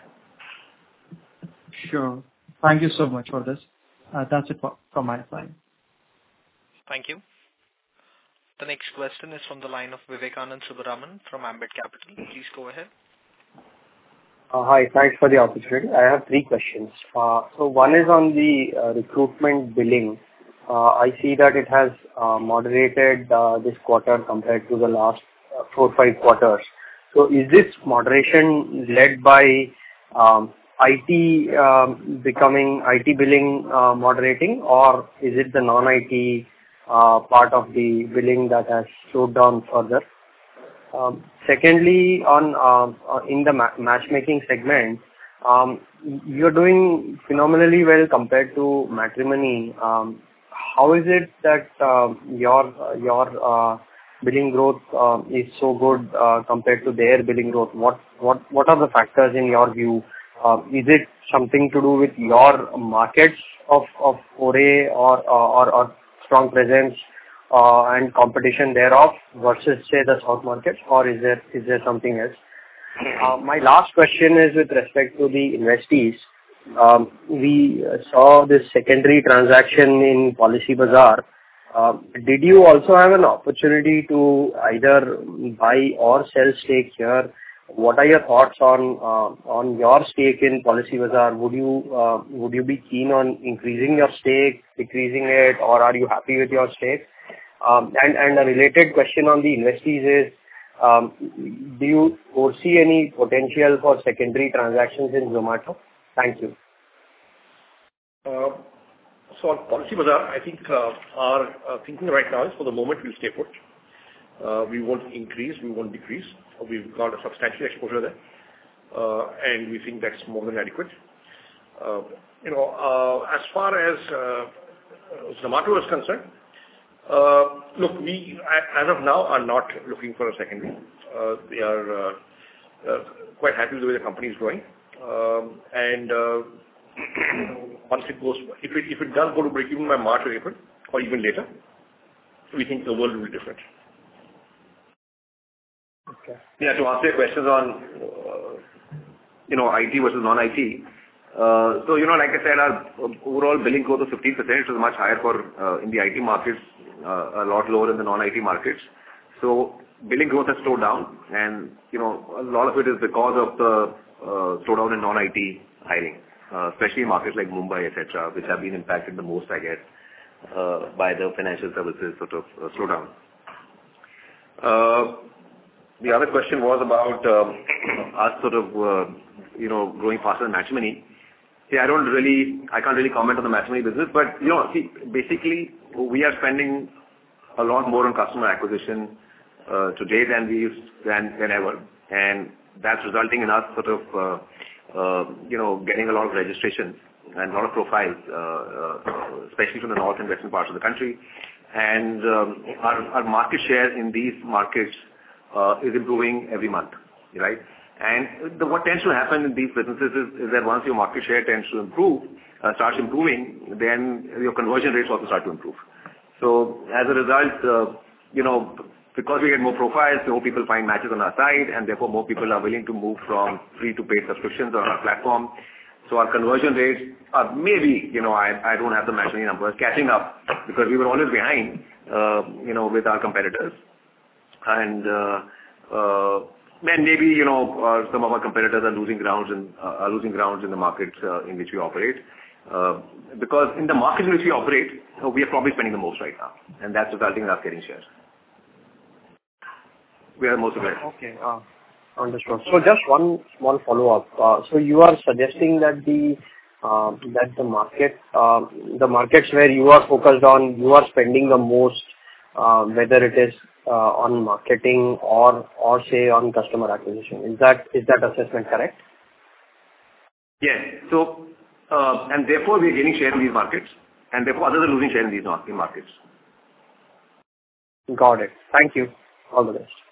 Sure. Thank you so much for this. Uh, that's it for, from my side. Thank you. The next question is from the line of Vivekanand Subaraman from Ambit Capital. Please go ahead. Uh, Hi. Thanks for the opportunity. I have three questions. Uh, So one is on the uh, recruitment billing. Uh, I see that it has uh, moderated uh, this quarter compared to the last uh, four, five quarters. So is this moderation led by um, I T um, becoming I T billing uh, moderating, or is it the non-I T uh, part of the billing that has slowed down further? Um, Secondly, on um, uh, in the ma- matchmaking segment, um, you're doing phenomenally well compared to matrimony. Um, How is it that um, your uh, your uh, billing growth uh, is so good uh, compared to their billing growth? What what what are the factors in your view? Uh, Is it something to do with your markets of of foray or or or strong presence Uh, and competition thereof versus, say, the South markets, or is there is there something else? Uh, my last question is with respect to the investees. Um, we uh, saw this secondary transaction in Policybazaar. Uh, did you also have an opportunity to either buy or sell stake here? What are your thoughts on uh, on your stake in Policybazaar? Would you uh, would you be keen on increasing your stake, decreasing it, or are you happy with your stake? Um, and, and a related question on the investees is, um, do you foresee any potential for secondary transactions in Zomato? Thank you. Uh, so on Policybazaar, I think uh, our uh, thinking right now is for the moment we'll stay put. Uh, we won't increase, we won't decrease. We've got a substantial exposure there, uh, and we think that's more than adequate. Uh, you know, uh, as far as uh, Zomato is concerned, Uh, look, we, as of now, are not looking for a secondary. Uh, we are uh, uh, quite happy with the way the company is growing. Um, and uh, once it goes, if it, if it does go to break even by March or April, or even later, we think the world will be different. Okay. Yeah, to answer your questions on, uh, you know, I T versus non-I T. Uh, so, you know, like I said, our overall billing growth was fifteen percent, which was much higher for uh, in the I T markets, uh, a lot lower in the non-I T markets. So billing growth has slowed down, and, you know, a lot of it is because of the uh, slowdown in non-I T hiring, uh, especially in markets like Mumbai, et cetera, which have been impacted the most, I guess, uh, by the financial services sort of uh, slowdown. Uh, the other question was about um, us sort of, uh, you know, growing faster than matrimony. See, I don't really, I can't really comment on the matrimony business, but, you know, see, basically, we are spending a lot more on customer acquisition uh, today than we used, than, than ever. And that's resulting in us sort of, uh, uh, you know, getting a lot of registrations and a lot of profiles, uh, uh, especially from the north and western parts of the country. And um, our, our market share in these markets uh, is improving every month, right? And the, what tends to happen in these businesses is, is that once your market share tends to improve, uh, starts improving, then your conversion rates also start to improve. So as a result, uh, you know, because we get more profiles, more people find matches on our site, and therefore more people are willing to move from free to paid subscriptions on our platform. So our conversion rates are maybe, you know, I, I don't have the matching numbers, catching up, because we were always behind, uh, you know, with our competitors. And uh, uh, then maybe, you know, uh, some of our competitors are losing grounds and uh, are losing grounds in the markets uh, in which we operate. Uh, because in the market in which we operate, uh, we are probably spending the most right now, and that's resulting in us getting shares. We are most aggressive. Okay. Uh, understood. So just one small follow-up. Uh, so you are suggesting that the uh, that the market, uh, the markets where you are focused on, you are spending the most, uh, whether it is uh, on marketing or or say on customer acquisition. Is that is that assessment correct? Yes. So uh, and therefore we are gaining share in these markets, and therefore others are losing share in these markets. Got it. Thank you. All the best.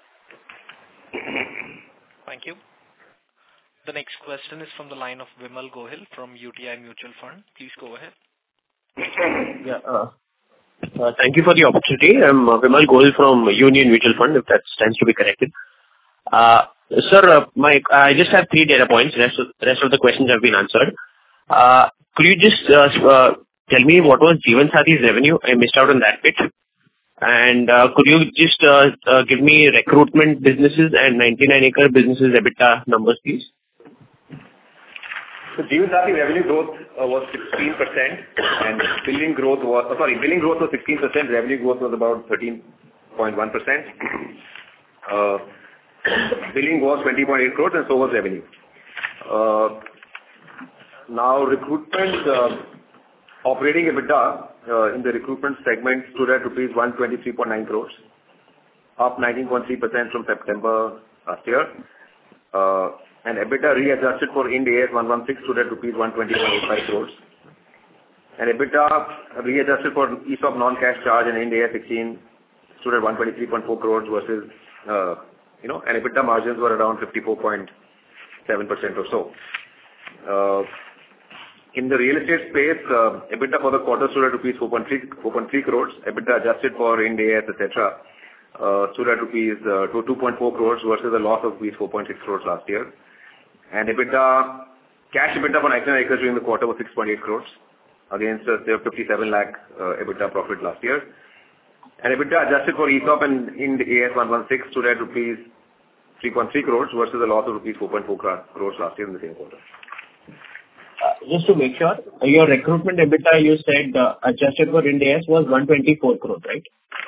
Thank you. The next question is from the line of Vimal Gohil from U T I Mutual Fund. Please go ahead. Yeah. Uh, uh, thank you for the opportunity. I'm uh, Vimal Gohil from Union Mutual Fund, if that stands to be corrected. Uh, sir, uh, my I just have three data points. Rest of, rest of the questions have been answered. Uh, could you just uh, uh, tell me what was Jeevan Sathi's revenue? I missed out on that bit. And uh, could you just uh, uh, give me recruitment businesses and ninety-nine acre businesses EBITDA numbers, please? So Jeevan Sathi revenue growth uh, was sixteen percent, and billing growth was oh, sorry, billing growth was sixteen percent. Revenue growth was about thirteen point one percent. Uh, billing was twenty point eight crores, and so was revenue. Uh, now recruitment uh, operating EBITDA. Uh, in the recruitment segment stood at rupees one hundred twenty-three point nine crores, up nineteen point three percent from September last year. Uh, and EBITDA readjusted for Ind A S one sixteen stood at rupees one hundred twenty point eight five crores. And EBITDA readjusted for E S O P non-cash charge and Ind A S sixteen stood at one hundred twenty-three point four crores versus, uh, you know, and EBITDA margins were around fifty-four point seven percent or so. Uh, In the real estate space, uh, EBITDA for the quarter stood at rupees four point three crores. EBITDA adjusted for Ind A S, et cetera, uh, stood at rupees uh, to two point four crores versus a loss of rupees four point six crores last year. And EBITDA, cash EBITDA for ninety-nine acres during the quarter was six point eight crores against uh, fifty-seven lakh uh, EBITDA profit last year. And EBITDA adjusted for E S O P and Ind A S one sixteen stood at rupees three point three crores versus a loss of rupees four point four crores last year in the same quarter. Uh, just to make sure, your recruitment EBITDA, you said uh, adjusted for Ind A S was one hundred twenty-four crores, right?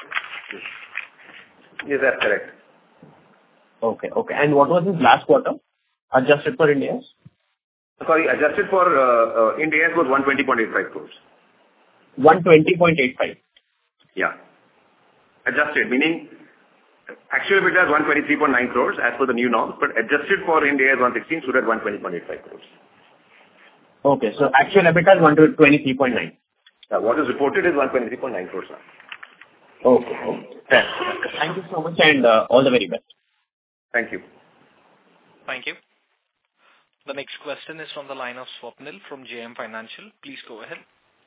Yes, that's correct. Okay, okay. And what was his last quarter, adjusted for Ind A S? Sorry, adjusted for uh, uh, Ind A S was one hundred twenty point eight five crores. one hundred twenty point eight five? Yeah. Adjusted, meaning actual EBITDA is one hundred twenty-three point nine crores as per the new norms, but adjusted for Ind A S one sixteen stood at one hundred twenty point eight five crores. Okay, so actual EBITDA is one hundred twenty-three point nine. Uh, what is reported is one hundred twenty-three point nine crores now. Okay, okay. Fair. Thank you so much and uh, all the very best. Thank you. Thank you. The next question is from the line of Swapnil from J M Financial. Please go ahead.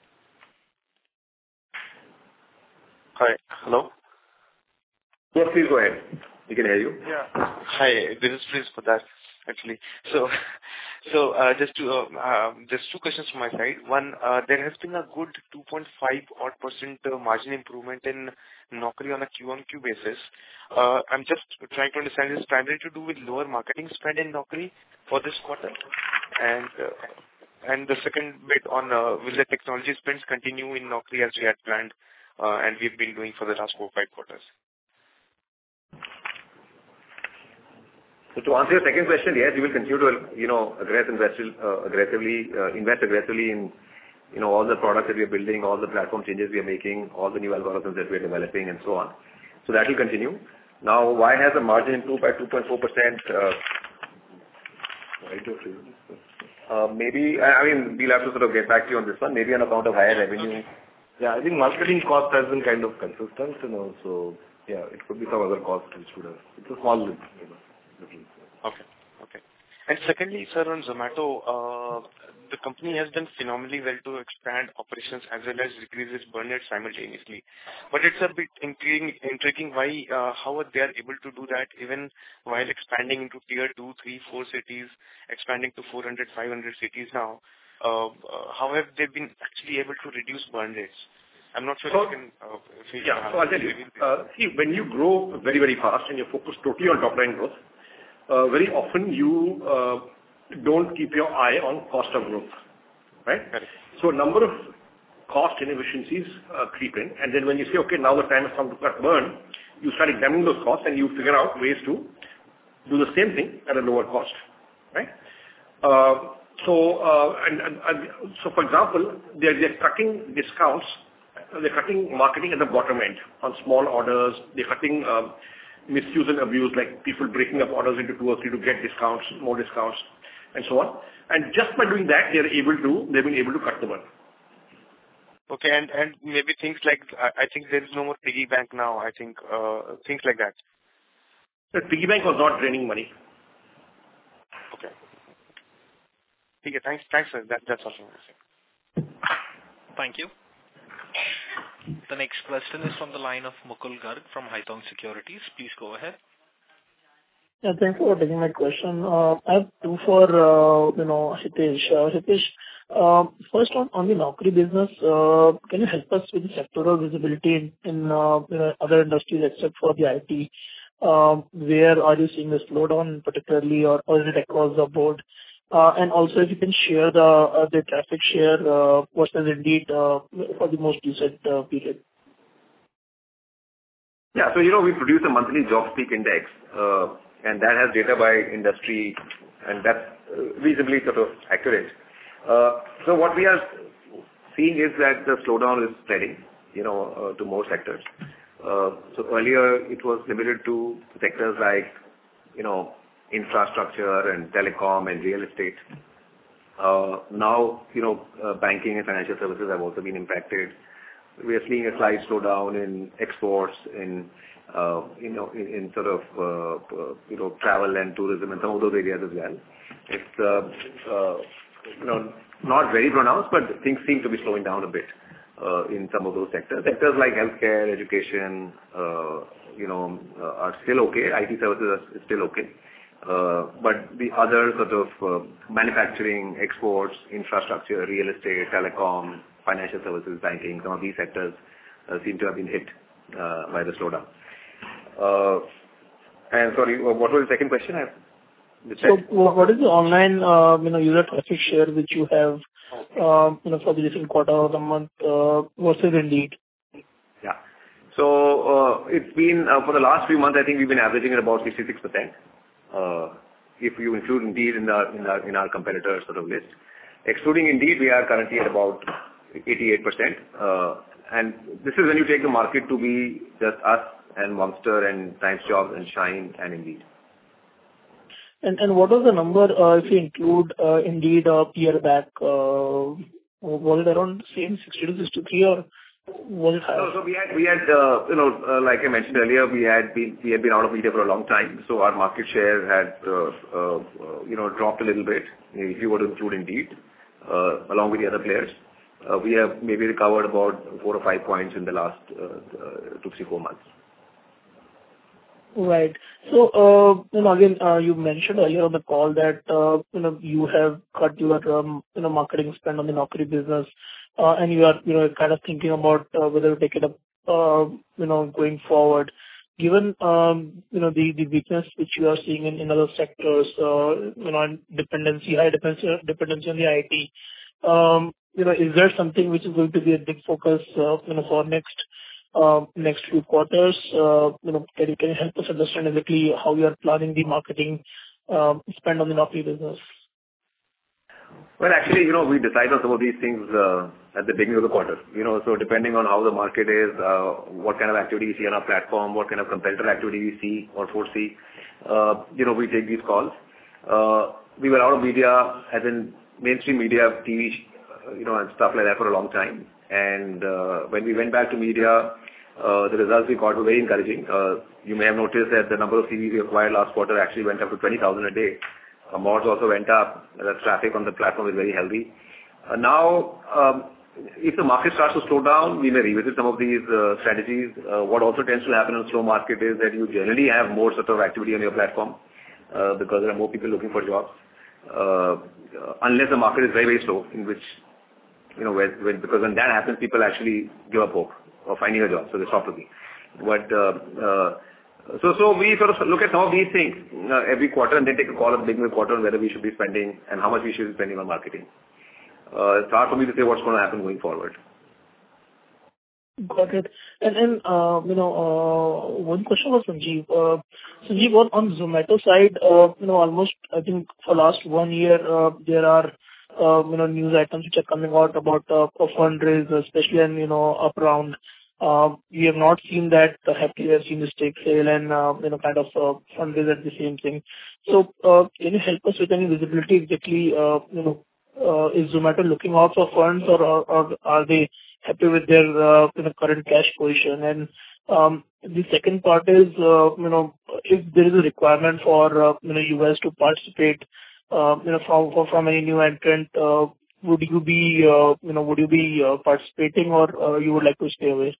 Hi. Hello? Yes, please go ahead. We can hear you. Yeah. Hi, this is Prince for that, actually. So, so uh, just to, uh, um, just two questions from my side. One, uh, there has been a good two point five odd percent uh, margin improvement in Naukri on a Q on Q basis. Uh, I'm just trying to understand, is it primarily to do with lower marketing spend in Naukri for this quarter? And uh, and the second bit on, uh, will the technology spends continue in Naukri as we had planned, uh, and we've been doing for the last four or five quarters? So to answer your second question, yes, we will continue to, you know, aggress, invest, uh, aggressively, uh, invest aggressively in, you know, all the products that we are building, all the platform changes we are making, all the new algorithms that we are developing, and so on. So that will continue. Now, why has the margin improved by two point four percent? Uh, uh, maybe, I, I mean, we'll have to sort of get back to you on this one. Maybe on account of higher revenue. Yeah, I think marketing cost has been kind of consistent, you know, so yeah, it could be some other cost which would have. It's a small, you know. Okay. Okay. And secondly, sir, on Zomato, uh, the company has done phenomenally well to expand operations as well as decrease its burn rate simultaneously. But it's a bit intriguing, intriguing why, uh, how are they are able to do that even while expanding into tier two, three, four cities, expanding to four hundred, five hundred cities now. Uh, uh, how have they been actually able to reduce burn rates? I'm not sure so, if you can... Uh, if you yeah, so I'll tell you. Uh, see, when you grow very, very fast and you focus totally on top-line growth, uh, very often you uh, don't keep your eye on cost of growth, right? Correct. So a number of cost inefficiencies uh, creep in. And then when you say, okay, now the time has come to cut burn, you start examining those costs and you figure out ways to do the same thing at a lower cost, right? Uh, so, uh, and, and, and so for example, they're, they're cutting discounts, they're cutting marketing at the bottom end on small orders, they're cutting um, misuse and abuse, like people breaking up orders into two or three to get discounts, more discounts, and so on. And just by doing that, they're able to, they've been able to cut the burn. Okay, and, and maybe things like, I, I think there is no more piggy bank now, I think, uh, things like that. The piggy bank was not draining money. Okay. Okay, thanks, thanks, sir. That, that's all from my side. Thank you. The next question is from the line of Mukul Garg from Haitong Securities. Please go ahead. Yeah, thanks for taking my question. Uh, I have two for, uh, you know, Hitesh. Uh, Hitesh, uh, first on, on the Naukri business, uh, can you help us with the sectoral visibility in, in uh, you know, other industries except for the I T? Um, where are you seeing the slowdown particularly, or, or is it across the board? Uh, and also if you can share the uh, the traffic share uh, versus Indeed uh, for the most recent uh, period. Yeah, so you know we produce a monthly JobSpeak index, uh, and that has data by industry, and that's uh, reasonably sort of accurate. Uh, so what we are seeing is that the slowdown is spreading, you know, uh, to more sectors. Uh, so earlier it was limited to sectors like, you know, infrastructure and telecom and real estate. Uh, now, you know, uh, banking and financial services have also been impacted. We are seeing a slight slowdown in exports, in, uh, you know, in, in sort of, uh, uh, you know, travel and tourism and some of those areas as well. It's, uh, uh, you know, not very pronounced, but things seem to be slowing down a bit uh, in some of those sectors. Sectors like healthcare, education, uh, you know, uh, are still okay. I T services are still okay. Uh, but the other sort of uh, manufacturing, exports, infrastructure, real estate, telecom, financial services, banking, some of these sectors uh, seem to have been hit uh, by the slowdown. Uh, and sorry, what was the second question? I so what is the online uh, you know, user traffic share which you have uh, you know, for the recent quarter or the month uh, versus Indeed? Yeah. So uh, it's been, uh, for the last few months, I think we've been averaging at about sixty-six percent. Uh, if you include Indeed in our, in our, in our competitor sort of list. Excluding Indeed, we are currently at about eighty-eight percent. Uh, and this is when you take the market to be just us and Monster and TimesJobs and Shine and Indeed. And and what was the number uh, if you include uh, Indeed a year back? Uh, was it around same sixty to sixty-three or was it higher? No, so we had, we had uh, you know, uh, like I mentioned earlier, we had been we had been out of media for a long time, so our market share had uh, uh, you know dropped a little bit. If you were to include Indeed, uh, along with the other players, uh, we have maybe recovered about four or five points in the last uh, uh, two, three, four months. Right. So, uh, you know, again, uh, you mentioned earlier on the call that, uh, you know, you have cut your, um, you know, marketing spend on the Naukri business, uh, and you are, you know, kind of thinking about uh, whether to take it up, uh, you know, going forward. Given, um, you know, the, the weakness which you are seeing in, in other sectors, uh, you know, dependency, high dependency, dependency on the I T, um, you know, is there something which is going to be a big focus, uh, you know, for next Uh, next few quarters? Uh, you know, can you, can you help us understand exactly how you are planning the marketing uh, spend on the Naukri business? Well, actually, you know, we decide on some of these things uh, at the beginning of the quarter. You know, so depending on how the market is, uh, what kind of activity we see on our platform, what kind of competitor activity we see or foresee, uh, you know, we take these calls. Uh, we were out of media, as in mainstream media, T V, you know, and stuff like that for a long time. And uh, when we went back to media, uh, the results we got were very encouraging. Uh, you may have noticed that the number of C Vs we acquired last quarter actually went up to twenty thousand a day. Uh, M O Ds also went up. The traffic on the platform is very healthy. Uh, now, um, if the market starts to slow down, we may revisit some of these uh, strategies. Uh, what also tends to happen in a slow market is that you generally have more sort of activity on your platform uh, because there are more people looking for jobs. Uh, unless the market is very, very slow, in which You know, when, when, because when that happens, people actually give up hope of finding a job, so they stop looking. But uh, uh, so, so we sort of look at some of these things uh, every quarter, and then take a call at the beginning of the quarter on whether we should be spending and how much we should be spending on marketing. uh, it's hard for me to say what's going to happen going forward. Got it. And then, uh, you know, uh, one question was Sanjeev. Uh, Sanjeev, on, on Zomato side, uh, you know, almost, I think for last one year, uh, there are, uh, you know, news items which are coming out about uh, a fundraise, especially in, you know, up round. Uh, we have not seen that uh, happily. We have seen the stake sale and, uh, you know, kind of uh, fundraise at the same thing. So, uh, can you help us with any visibility exactly, uh, you know, uh, is Zomato looking out for funds or, or, or are they happy with their uh, you know, current cash position? And um, the second part is, uh, you know, if there is a requirement for, uh, you know, U S to participate, uh, you know, from from any new entrant, uh, would you be, uh, you know, would you be uh, participating or uh, you would like to stay away?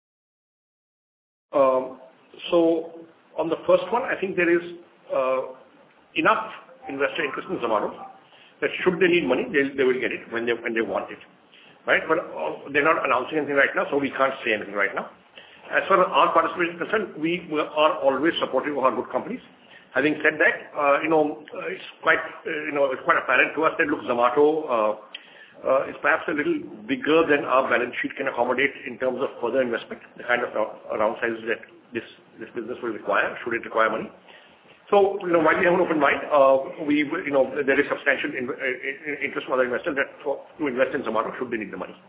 Um, so on the first one, I think there is uh, enough investor interest in Zomato that should they need money, they they will get it when they when they want it. Right? But uh, they're not announcing anything right now, so we can't say anything right now. As far as our participation is concerned, we are always supportive of our good companies. Having said that, uh, you know, uh, it's quite, uh, you know, it's quite apparent to us that, look, Zomato uh, uh, is perhaps a little bigger than our balance sheet can accommodate in terms of further investment, the kind of uh, round sizes that this, this business will require, should it require money. So, you know, while we have an open mind, uh, we, you know, there is substantial in, in, interest from other investors that for, to invest in Zomato should they need the money.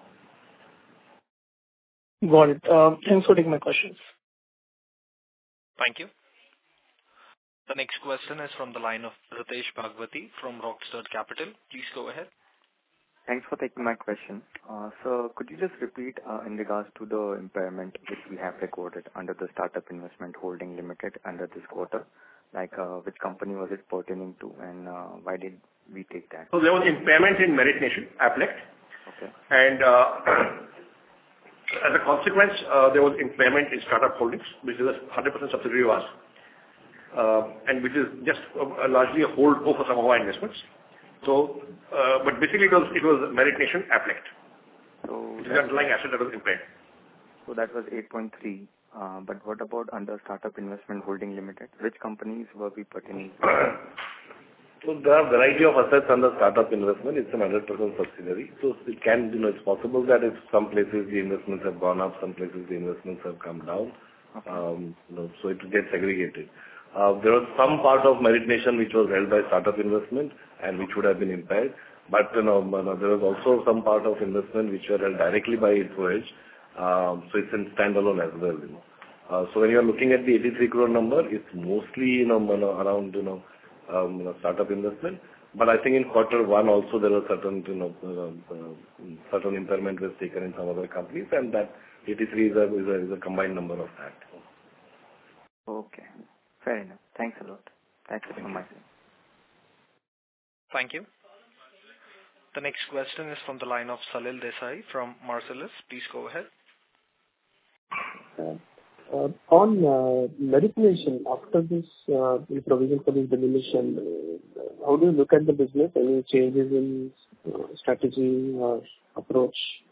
Got it. Um, thanks for taking my questions. Thank you. The next question is from the line of Ritesh Bhagwati from Rockstud Capital. Please go ahead. Thanks for taking my question. Uh, so could you just repeat uh, in regards to the impairment which we have recorded under the Startup Investment Holding Limited under this quarter? Like uh, which company was it pertaining to and uh, why did we take that? So there was impairment in Merit Nation, Applect. Okay. And uh, as a consequence, uh, there was impairment in Startup Holdings, which is a one hundred percent subsidiary of us, uh, and which is just uh, largely a hold for some of our investments. So, uh, but basically it was, it was Merit Nation, Applect. So the underlying asset that was impaired. So that was eight point three. Uh, but what about under Startup Investment Holding Limited? Which companies were we pertaining to? So there are a variety of assets under Startup Investment. It's an one hundred percent subsidiary. So it can, you know, it's possible that if some places the investments have gone up, some places the investments have come down. Okay. Um, you know, so it gets segregated. Uh, there was some part of Merit Nation which was held by Startup Investment and which would have been impaired. But you know, there was also some part of investment which were held directly by InfoEdge. Um, so it's in standalone as well. You know. Uh, so when you are looking at the eighty-three crore number, it's mostly you know around you know, um, you know startup investment. But I think in quarter one also there was certain you know uh, uh, certain impairment was taken in some other companies, and that eighty-three is a is a, is a combined number of that. Okay, fair enough. Thanks a lot. That's it from my side. Thank you. The next question is from the line of Salil Desai from Marcellus. Please go ahead. Uh, uh, on uh, Merit Nation, after this uh, provision for this demolition, uh, how do you look at the business? Any changes in uh, strategy or approach?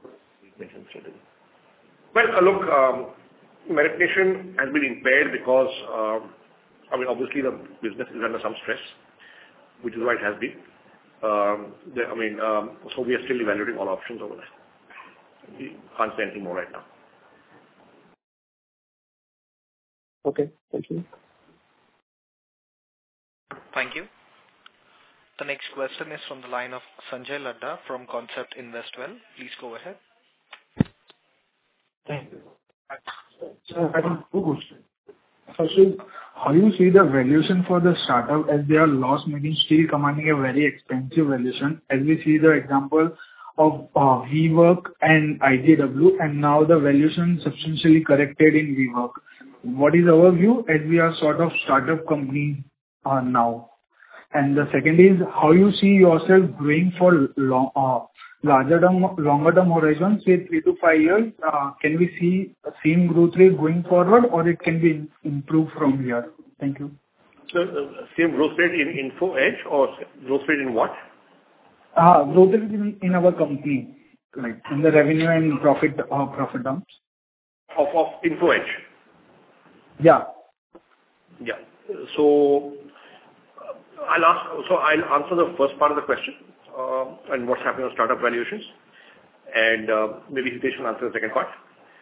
Well, uh, look, um, Merit Nation has been impaired because, uh, I mean, obviously the business is under some stress, which is why it has been. Um, the, I mean, um, so we are still evaluating all options over there. We can't say anything more right now. Okay, thank you. Thank you. The next question is from the line of Sanjay Ladda from Concept Investwell. Please go ahead. Thank you. So I have two questions. Firstly, how do you see the valuation for the startup as they are loss-making, still commanding a very expensive valuation, as we see the example of uh, WeWork and I G W, and now the valuation substantially corrected in WeWork. What is our view as we are sort of startup company uh, now? And the second is how you see yourself growing for long, uh, larger term, longer term horizon, say three to five years. Uh, can we see the same growth rate going forward, or it can be improved from here? Thank you. So, uh, same growth rate in InfoEdge or growth rate in what? Uh, growth rate in, in our company, like in the revenue and profit uh, profit terms. Of of InfoEdge. Yeah. Yeah. So I'll ask. So I'll answer the first part of the question. Um, and what's happening on startup valuations. And uh, maybe Hitesh will answer the second part.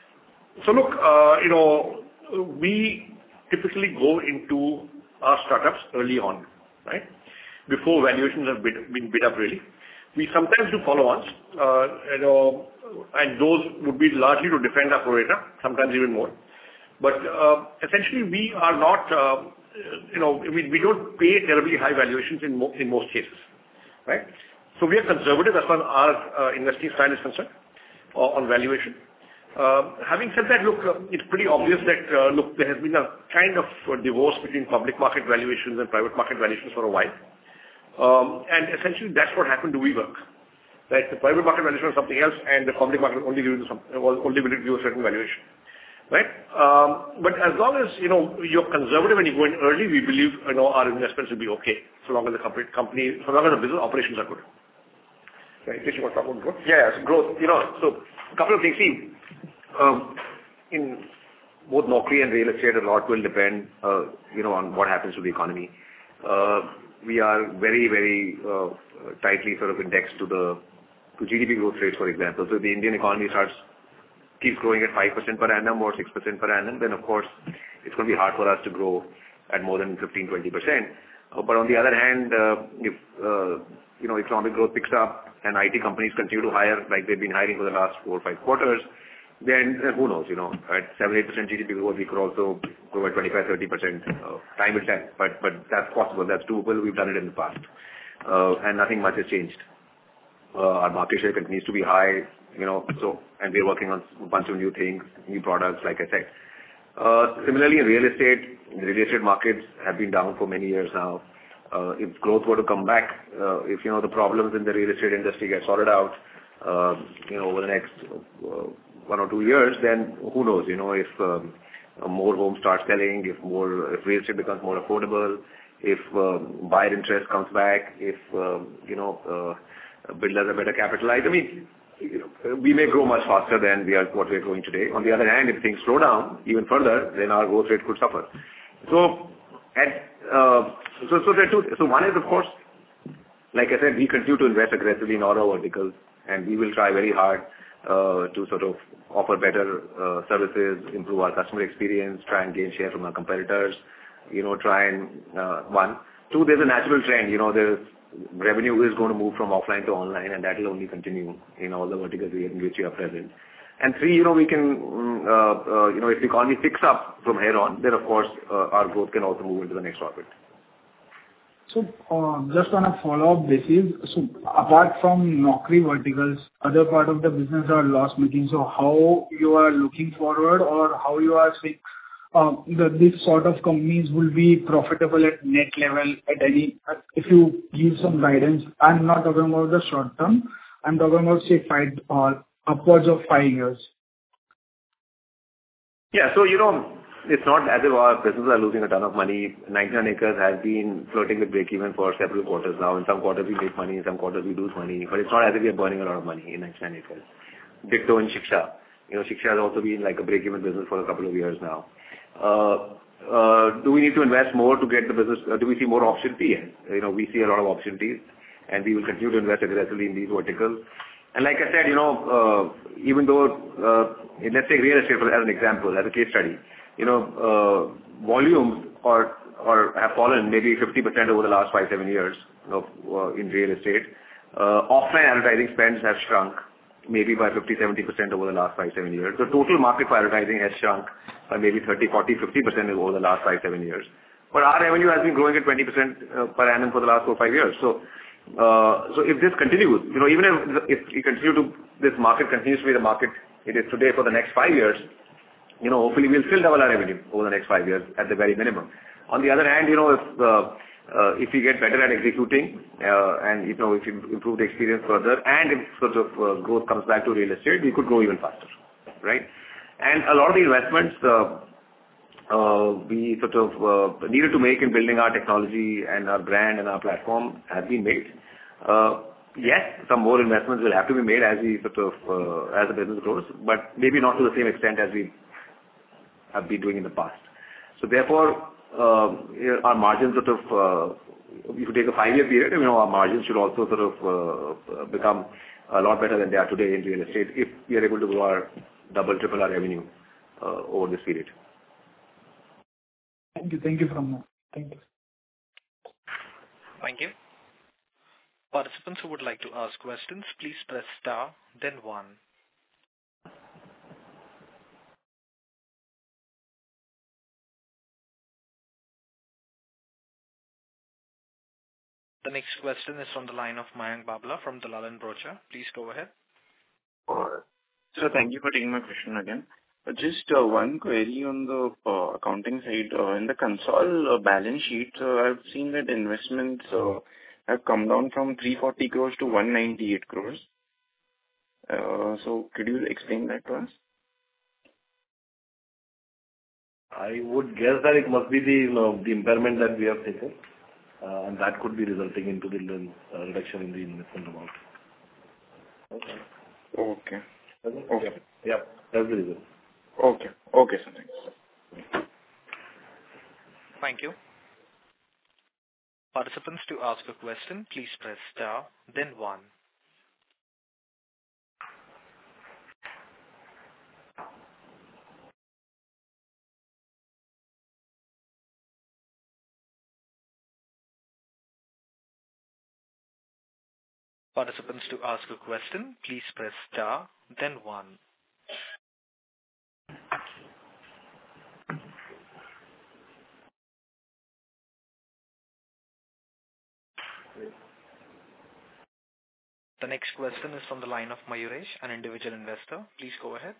So look, uh, you know, we typically go into our startups early on, right? Before valuations have bid, been bid up really. We sometimes do follow-ons, uh, you know, and those would be largely to defend our pro rata, sometimes even more. But uh, essentially, we are not, uh, you know, we, we don't pay terribly high valuations in, mo- in most cases, right? So we are conservative as far as our uh, investing style is concerned uh, on valuation. Uh, having said that, look, uh, it's pretty obvious that, uh, look, there has been a kind of uh, divorce between public market valuations and private market valuations for a while. Um, and essentially, that's what happened to WeWork. Right? The private market valuation was something else, and the public market only gives you some, was only willing to give a certain valuation. Right? Um, but as long as, you know, you're conservative and you go in early, we believe, you know, our investments will be okay, so long as the company, company so long as the business operations are good. Right? You want to talk about growth? Yeah, so growth, you know, so a couple of things. See, um, in both Naukri and real estate, a lot will depend, uh, you know, on what happens to the economy. Uh, we are very, very uh, tightly sort of indexed to the to G D P growth rates, for example. So if the Indian economy starts keeps growing at five percent per annum or six percent per annum, then of course it's going to be hard for us to grow at more than fifteen to twenty percent. Uh, but on the other hand, uh, if uh, you know economic growth picks up and I T companies continue to hire like they've been hiring for the last four or five quarters, then uh, who knows, you know, at seven to eight percent G D P growth, we could also grow at twenty-five to thirty percent. Uh, time will tell, but, but that's possible, that's doable, we've done it in the past. Uh, and nothing much has changed. Uh, our market share continues to be high, you know, so, and we're working on a bunch of new things, new products, like I said. Uh, similarly, in real estate, the real estate markets have been down for many years now. Uh, if growth were to come back, uh, if, you know, the problems in the real estate industry get sorted out, uh, you know, over the next uh, one or two years, then who knows, you know, if um, more homes start selling, if more, if real estate becomes more affordable, if um, buyer interest comes back, if, um, you know, uh, builders are better capitalized. I mean, you know, we may grow much faster than we are what we are growing today. On the other hand, if things slow down even further, then our growth rate could suffer. So, at, uh, so, so there are two. So one is, of course, like I said, we continue to invest aggressively in all our verticals, and we will try very hard uh, to sort of offer better uh, services, improve our customer experience, try and gain share from our competitors. You know, try and uh, one, two. There's a natural trend. You know, there's revenue is going to move from offline to online, and that will only continue in all the verticals in which we are present. And three, you know, we can, uh, uh, you know, if the economy picks up from here on, then of course uh, our growth can also move into the next orbit. So, uh, just on a follow-up basis, so apart from Naukri verticals, other part of the business are loss-making. So how you are looking forward, or how you are seeing Uh, the, this sort of companies will be profitable at net level at any, if you give some guidance. I'm not talking about the short term. I'm talking about, say, five or upwards of five years. Yeah. So, you know, it's not as if our businesses are losing a ton of money. ninety-nine acres has been flirting with break-even for several quarters now. In some quarters we make money, in some quarters we lose money. But it's not as if we are burning a lot of money in ninety-nine acres. Ditto in Shiksha. You know, Shiksha has also been like a break-even business for a couple of years now. Uh, uh, do we need to invest more to get the business? Uh, do we see more opportunity? Yes. You know, we see a lot of opportunities, and we will continue to invest aggressively in these verticals. And like I said, you know, uh, even though, uh, let's take real estate as an example, as a case study, you know, uh, volumes or or have fallen maybe fifty percent over the last five, seven years of, uh, in real estate. Uh, offline advertising spends have shrunk maybe by fifty, seventy percent over the last five, seven years. The total market for advertising has shrunk by maybe thirty, forty, fifty percent over the last five, seven years. But our revenue has been growing at twenty percent per annum for the last four, five years. So, uh, so if this continues, you know, even if, if we continue to, this market continues to be the market it is today for the next five years, you know, hopefully we'll still double our revenue over the next five years at the very minimum. On the other hand, you know, if, uh, Uh, if we get better at executing, uh, and, you know, if you improve the experience further, and if sort of uh, growth comes back to real estate, we could grow even faster, right? And a lot of the investments uh, uh, we sort of uh, needed to make in building our technology and our brand and our platform have been made. Uh, yes, some more investments will have to be made as we sort of, uh, as the business grows, but maybe not to the same extent as we have been doing in the past. So therefore, uh, our margins sort of, uh, if you take a five-year period, you know, our margins should also sort of uh, become a lot better than they are today in real estate if we are able to grow our double, triple our revenue uh, over this period. Thank you. Thank you from that. Thank you. Thank you. Participants who would like to ask questions, please press star, then one. The next question is from the line of Mayank Babla from Dalal and Broacha. Please go ahead. Sir, thank you for taking my question again. Uh, Just uh, one query on the uh, accounting side. Uh, In the consol uh, balance sheet, uh, I've seen that investments uh, have come down from three hundred forty crores to one hundred ninety-eight crores. Uh, So could you explain that to us? I would guess that it must be the, you know, the impairment that we have taken, uh, and that could be resulting into the uh, reduction in the investment amount. Okay. Okay. Okay. Yeah, that's the reason. Okay. Okay, sir. Thanks. Thank you. Participants to ask a question, please press star, then one. Participants to ask a question, please press star, then one. The next question is from the line of Mayuresh, an individual investor. Please go ahead.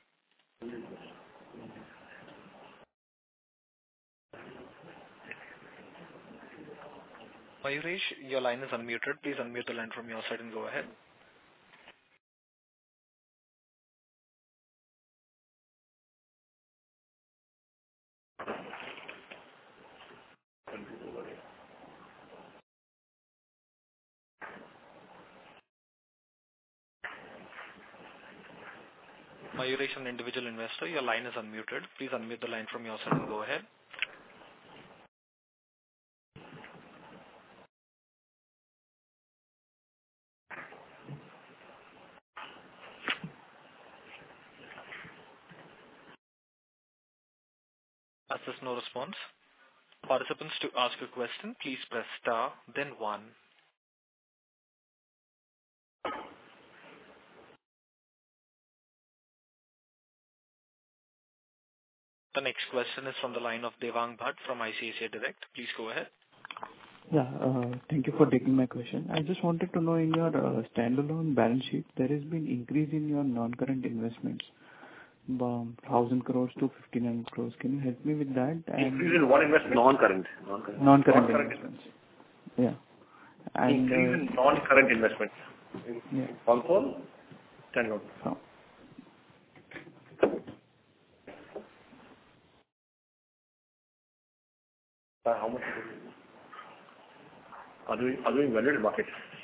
Mayuresh, your line is unmuted. Please unmute the line from your side and go ahead. Mayuresh, an individual investor, your line is unmuted. Please unmute the line from your side and go ahead. As there's no response, participants to ask a question, please press star, then one. The next question is from the line of Devang Bhatt from I C I C I Direct. Please go ahead. Yeah, uh, thank you for taking my question. I just wanted to know, in your uh, standalone balance sheet, there has been increase in your non-current investments, um, one thousand crores to fifteen hundred crores. Can you help me with that? And increase in what investment? Non-current. Non-current, non-current non-current investments. Yeah. And, increase uh, in non-current investments. Yeah. Console? Standalone. Oh. Uh, how much is it? Are doing are doing valued market?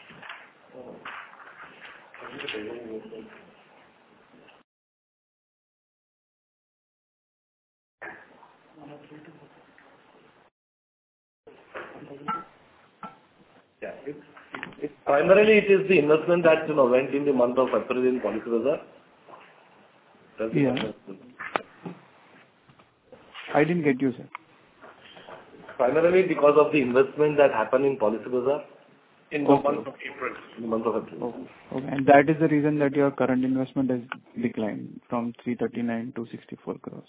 Yeah, it's it's primarily it is the investment that, you know, went in the month of April in Policybazaar. That's the Yeah. investment. I didn't get you, sir. Primarily because of the investment that happened in Policybazaar in the Okay. month of April. In the month of April. Okay. Okay. And that is the reason that your current investment has declined from three thirty-nine to sixty-four crores.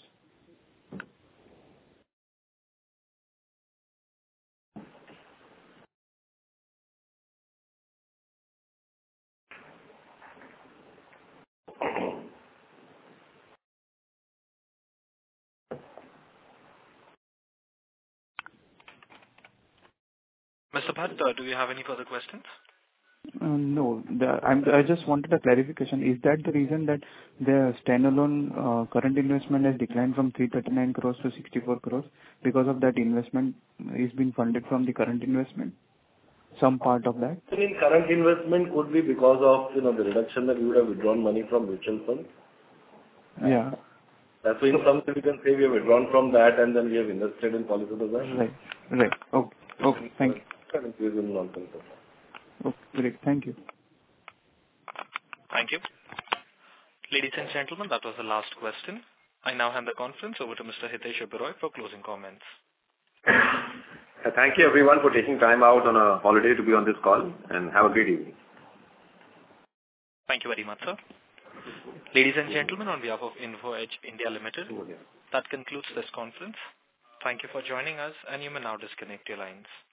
Mister Bhatt, uh, do you have any further questions? Uh, No. the- I'm- I just wanted a clarification. Is that the reason that the standalone uh, current investment has declined from three thirty-nine crores to sixty-four crores? Because of that investment is being funded from the current investment? Some part of that? I mean, current investment could be because of, you know, the reduction that you would have withdrawn money from mutual funds. Yeah. That's why in some sense you can say we have withdrawn from that and then we have invested in Policybazaar. Right. Right. Okay. Okay. Thank you. And increase in non-fund. Okay. Great. Thank you. Thank you. Ladies and gentlemen, that was the last question. I now hand the conference over to Mister Hitesh Oberoi for closing comments. Thank you everyone for taking time out on a holiday to be on this call, and have a great evening. Thank you very much, sir. Ladies and gentlemen, on behalf of Info Edge India Limited, that concludes this conference. Thank you for joining us, and you may now disconnect your lines.